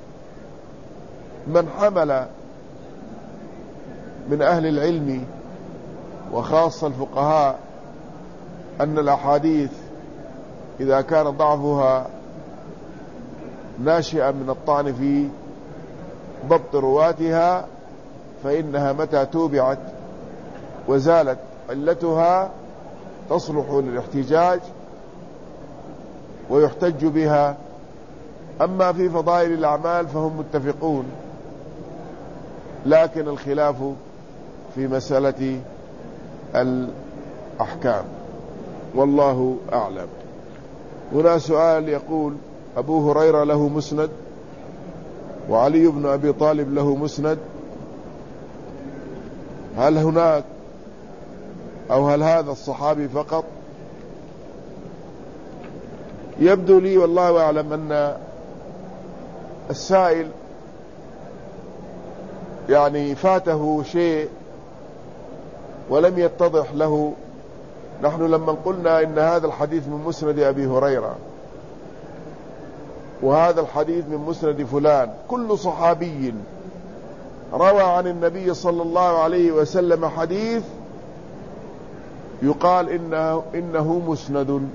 حمل من أهل العلم وخاصة الفقهاء أن الأحاديث إذا كان ضعفها ناشئا من الطعن في ضبط رواتها فإنها متى توبعت وزالت علتها تصلح للاحتجاج ويحتج بها. أما في فضائل الأعمال فهم متفقون لكن الخلاف في مسألة الأحكام، والله أعلم. هنا سؤال يقول: أبو هريرة له مسند، وعلي بن أبي طالب له مسند، هل هناك أو هل هذا الصحابي فقط؟ يبدو لي والله أعلم أن السائل يعني فاته شيء ولم يتضح له. نحن لما قلنا إن هذا الحديث من مسند أبي هريرة وهذا الحديث من مسند فلان، كل صحابي روى عن النبي صلى الله عليه وسلم حديث يقال إنه, إنه مسند.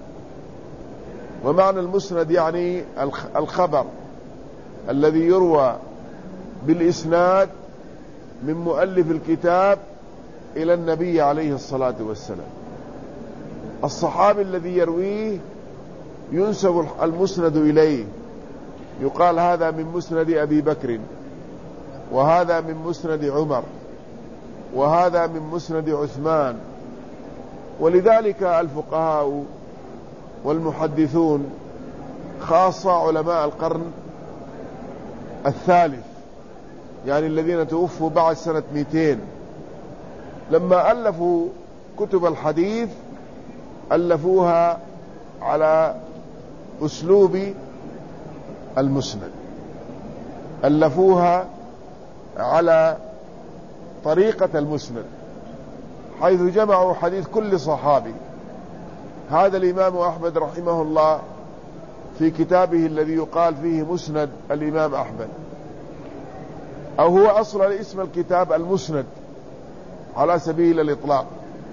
ومعنى المسند يعني الخبر الذي يروى بالإسناد من مؤلف الكتاب إلى النبي عليه الصلاة والسلام. الصحابي الذي يرويه ينسب المسند إليه، يقال هذا من مسند أبي بكر، وهذا من مسند عمر، وهذا من مسند عثمان. ولذلك الفقهاء والمحدثون خاصة علماء القرن الثالث، يعني الذين توفوا بعد سنة مئتين، لما ألفوا كتب الحديث ألفوها على أسلوب المسند، ألفوها على طريقة المسند، حيث جمعوا حديث كل صحابي. هذا الإمام أحمد رحمه الله في كتابه الذي يقال فيه مسند الإمام أحمد، أو هو أصلا اسم الكتاب المسند على سبيل الإطلاق،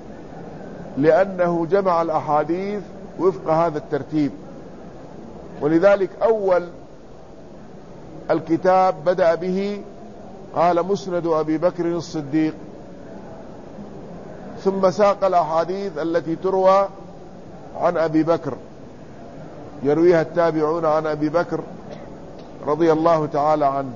لأنه جمع الأحاديث وفق هذا الترتيب. ولذلك أول الكتاب بدأ به قال مسند أبي بكر الصديق، ثم ساق الأحاديث التي تروى عن أبي بكر، يرويها التابعون عن أبي بكر رضي الله تعالى عنه.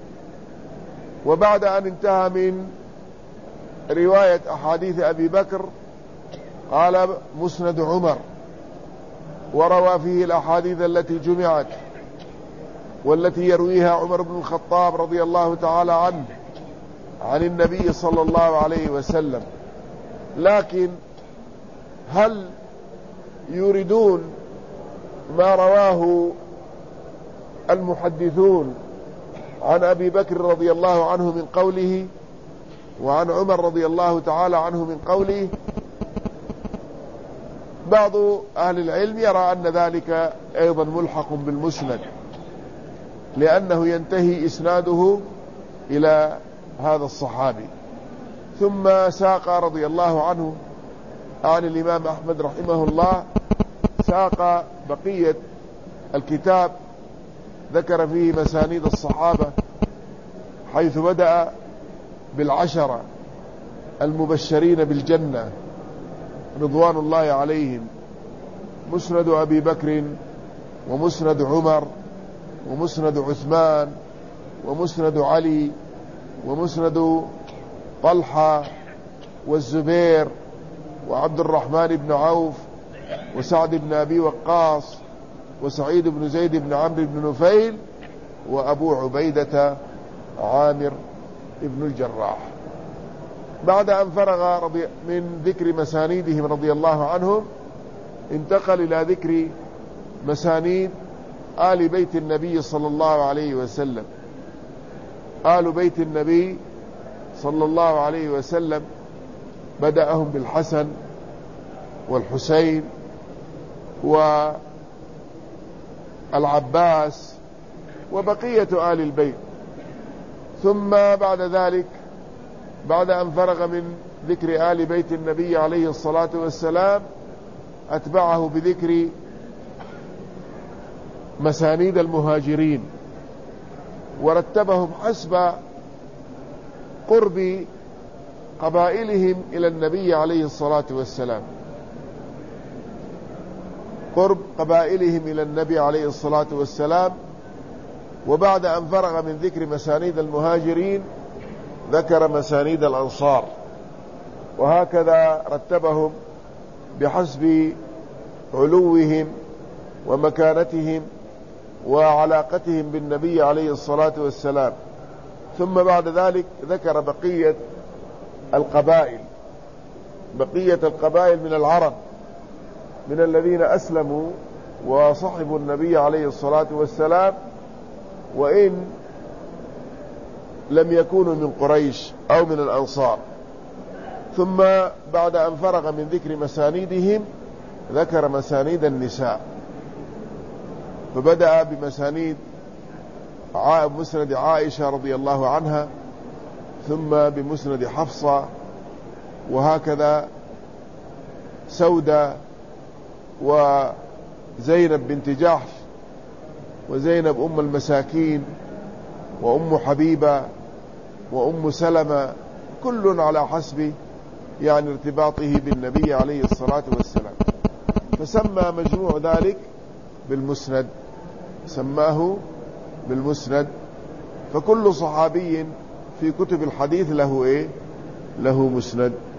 وبعد أن انتهى من رواية أحاديث أبي بكر قال مسند عمر، وروى فيه الأحاديث التي جمعت والتي يرويها عمر بن الخطاب رضي الله تعالى عنه عن النبي صلى الله عليه وسلم. لكن هل يريدون ما رواه المحدثون عن أبي بكر رضي الله عنه من قوله، وعن عمر رضي الله تعالى عنه من قوله؟ بعض أهل العلم يرى أن ذلك أيضا ملحق بالمسند، لأنه ينتهي إسناده إلى هذا الصحابي. ثم ساق رضي الله عنه عن الإمام أحمد رحمه الله، ساق بقية الكتاب، ذكر فيه مسانيد الصحابة، حيث بدأ بالعشرة المبشرين بالجنة رضوان الله عليهم: مسند أبي بكر، ومسند عمر، ومسند عثمان، ومسند علي، ومسند طلحة والزبير وعبد الرحمن بن عوف وسعد بن أبي وقاص وسعيد بن زيد بن عمرو بن نفيل وأبو عبيدة عامر بن الجراح. بعد أن فرغ من ذكر مسانيدهم رضي الله عنهم، انتقل إلى ذكر مسانيد آل بيت النبي صلى الله عليه وسلم. آل بيت النبي صلى الله عليه وسلم بدأهم بالحسن والحسين والعباس وبقية آل البيت. ثم بعد ذلك، بعد أن فرغ من ذكر آل بيت النبي عليه الصلاة والسلام، أتبعه بذكر مسانيد المهاجرين، ورتبهم حسب قرب قبائلهم إلى النبي عليه الصلاة والسلام، قرب قبائلهم إلى النبي عليه الصلاة والسلام. وبعد أن فرغ من ذكر مسانيد المهاجرين ذكر مسانيد الأنصار، وهكذا رتبهم بحسب علوهم ومكانتهم وعلاقتهم بالنبي عليه الصلاة والسلام. ثم بعد ذلك ذكر بقية القبائل بقية القبائل من العرب، من الذين أسلموا وصحبوا النبي عليه الصلاة والسلام، وإن لم يكونوا من قريش أو من الأنصار. ثم بعد أن فرغ من ذكر مسانيدهم ذكر مسانيد النساء، فبدأ بمسانيد مسند عائشة رضي الله عنها، ثم بمسند حفصة، وهكذا سودة وزينب بنت جحش وزينب أم المساكين وأم حبيبة وأم سلمة، كل على حسب يعني ارتباطه بالنبي عليه الصلاة والسلام، فسمى مجموع ذلك بالمسند، سماه بالمسند. فكل صحابي في كتب الحديث له إيه؟ له مسند.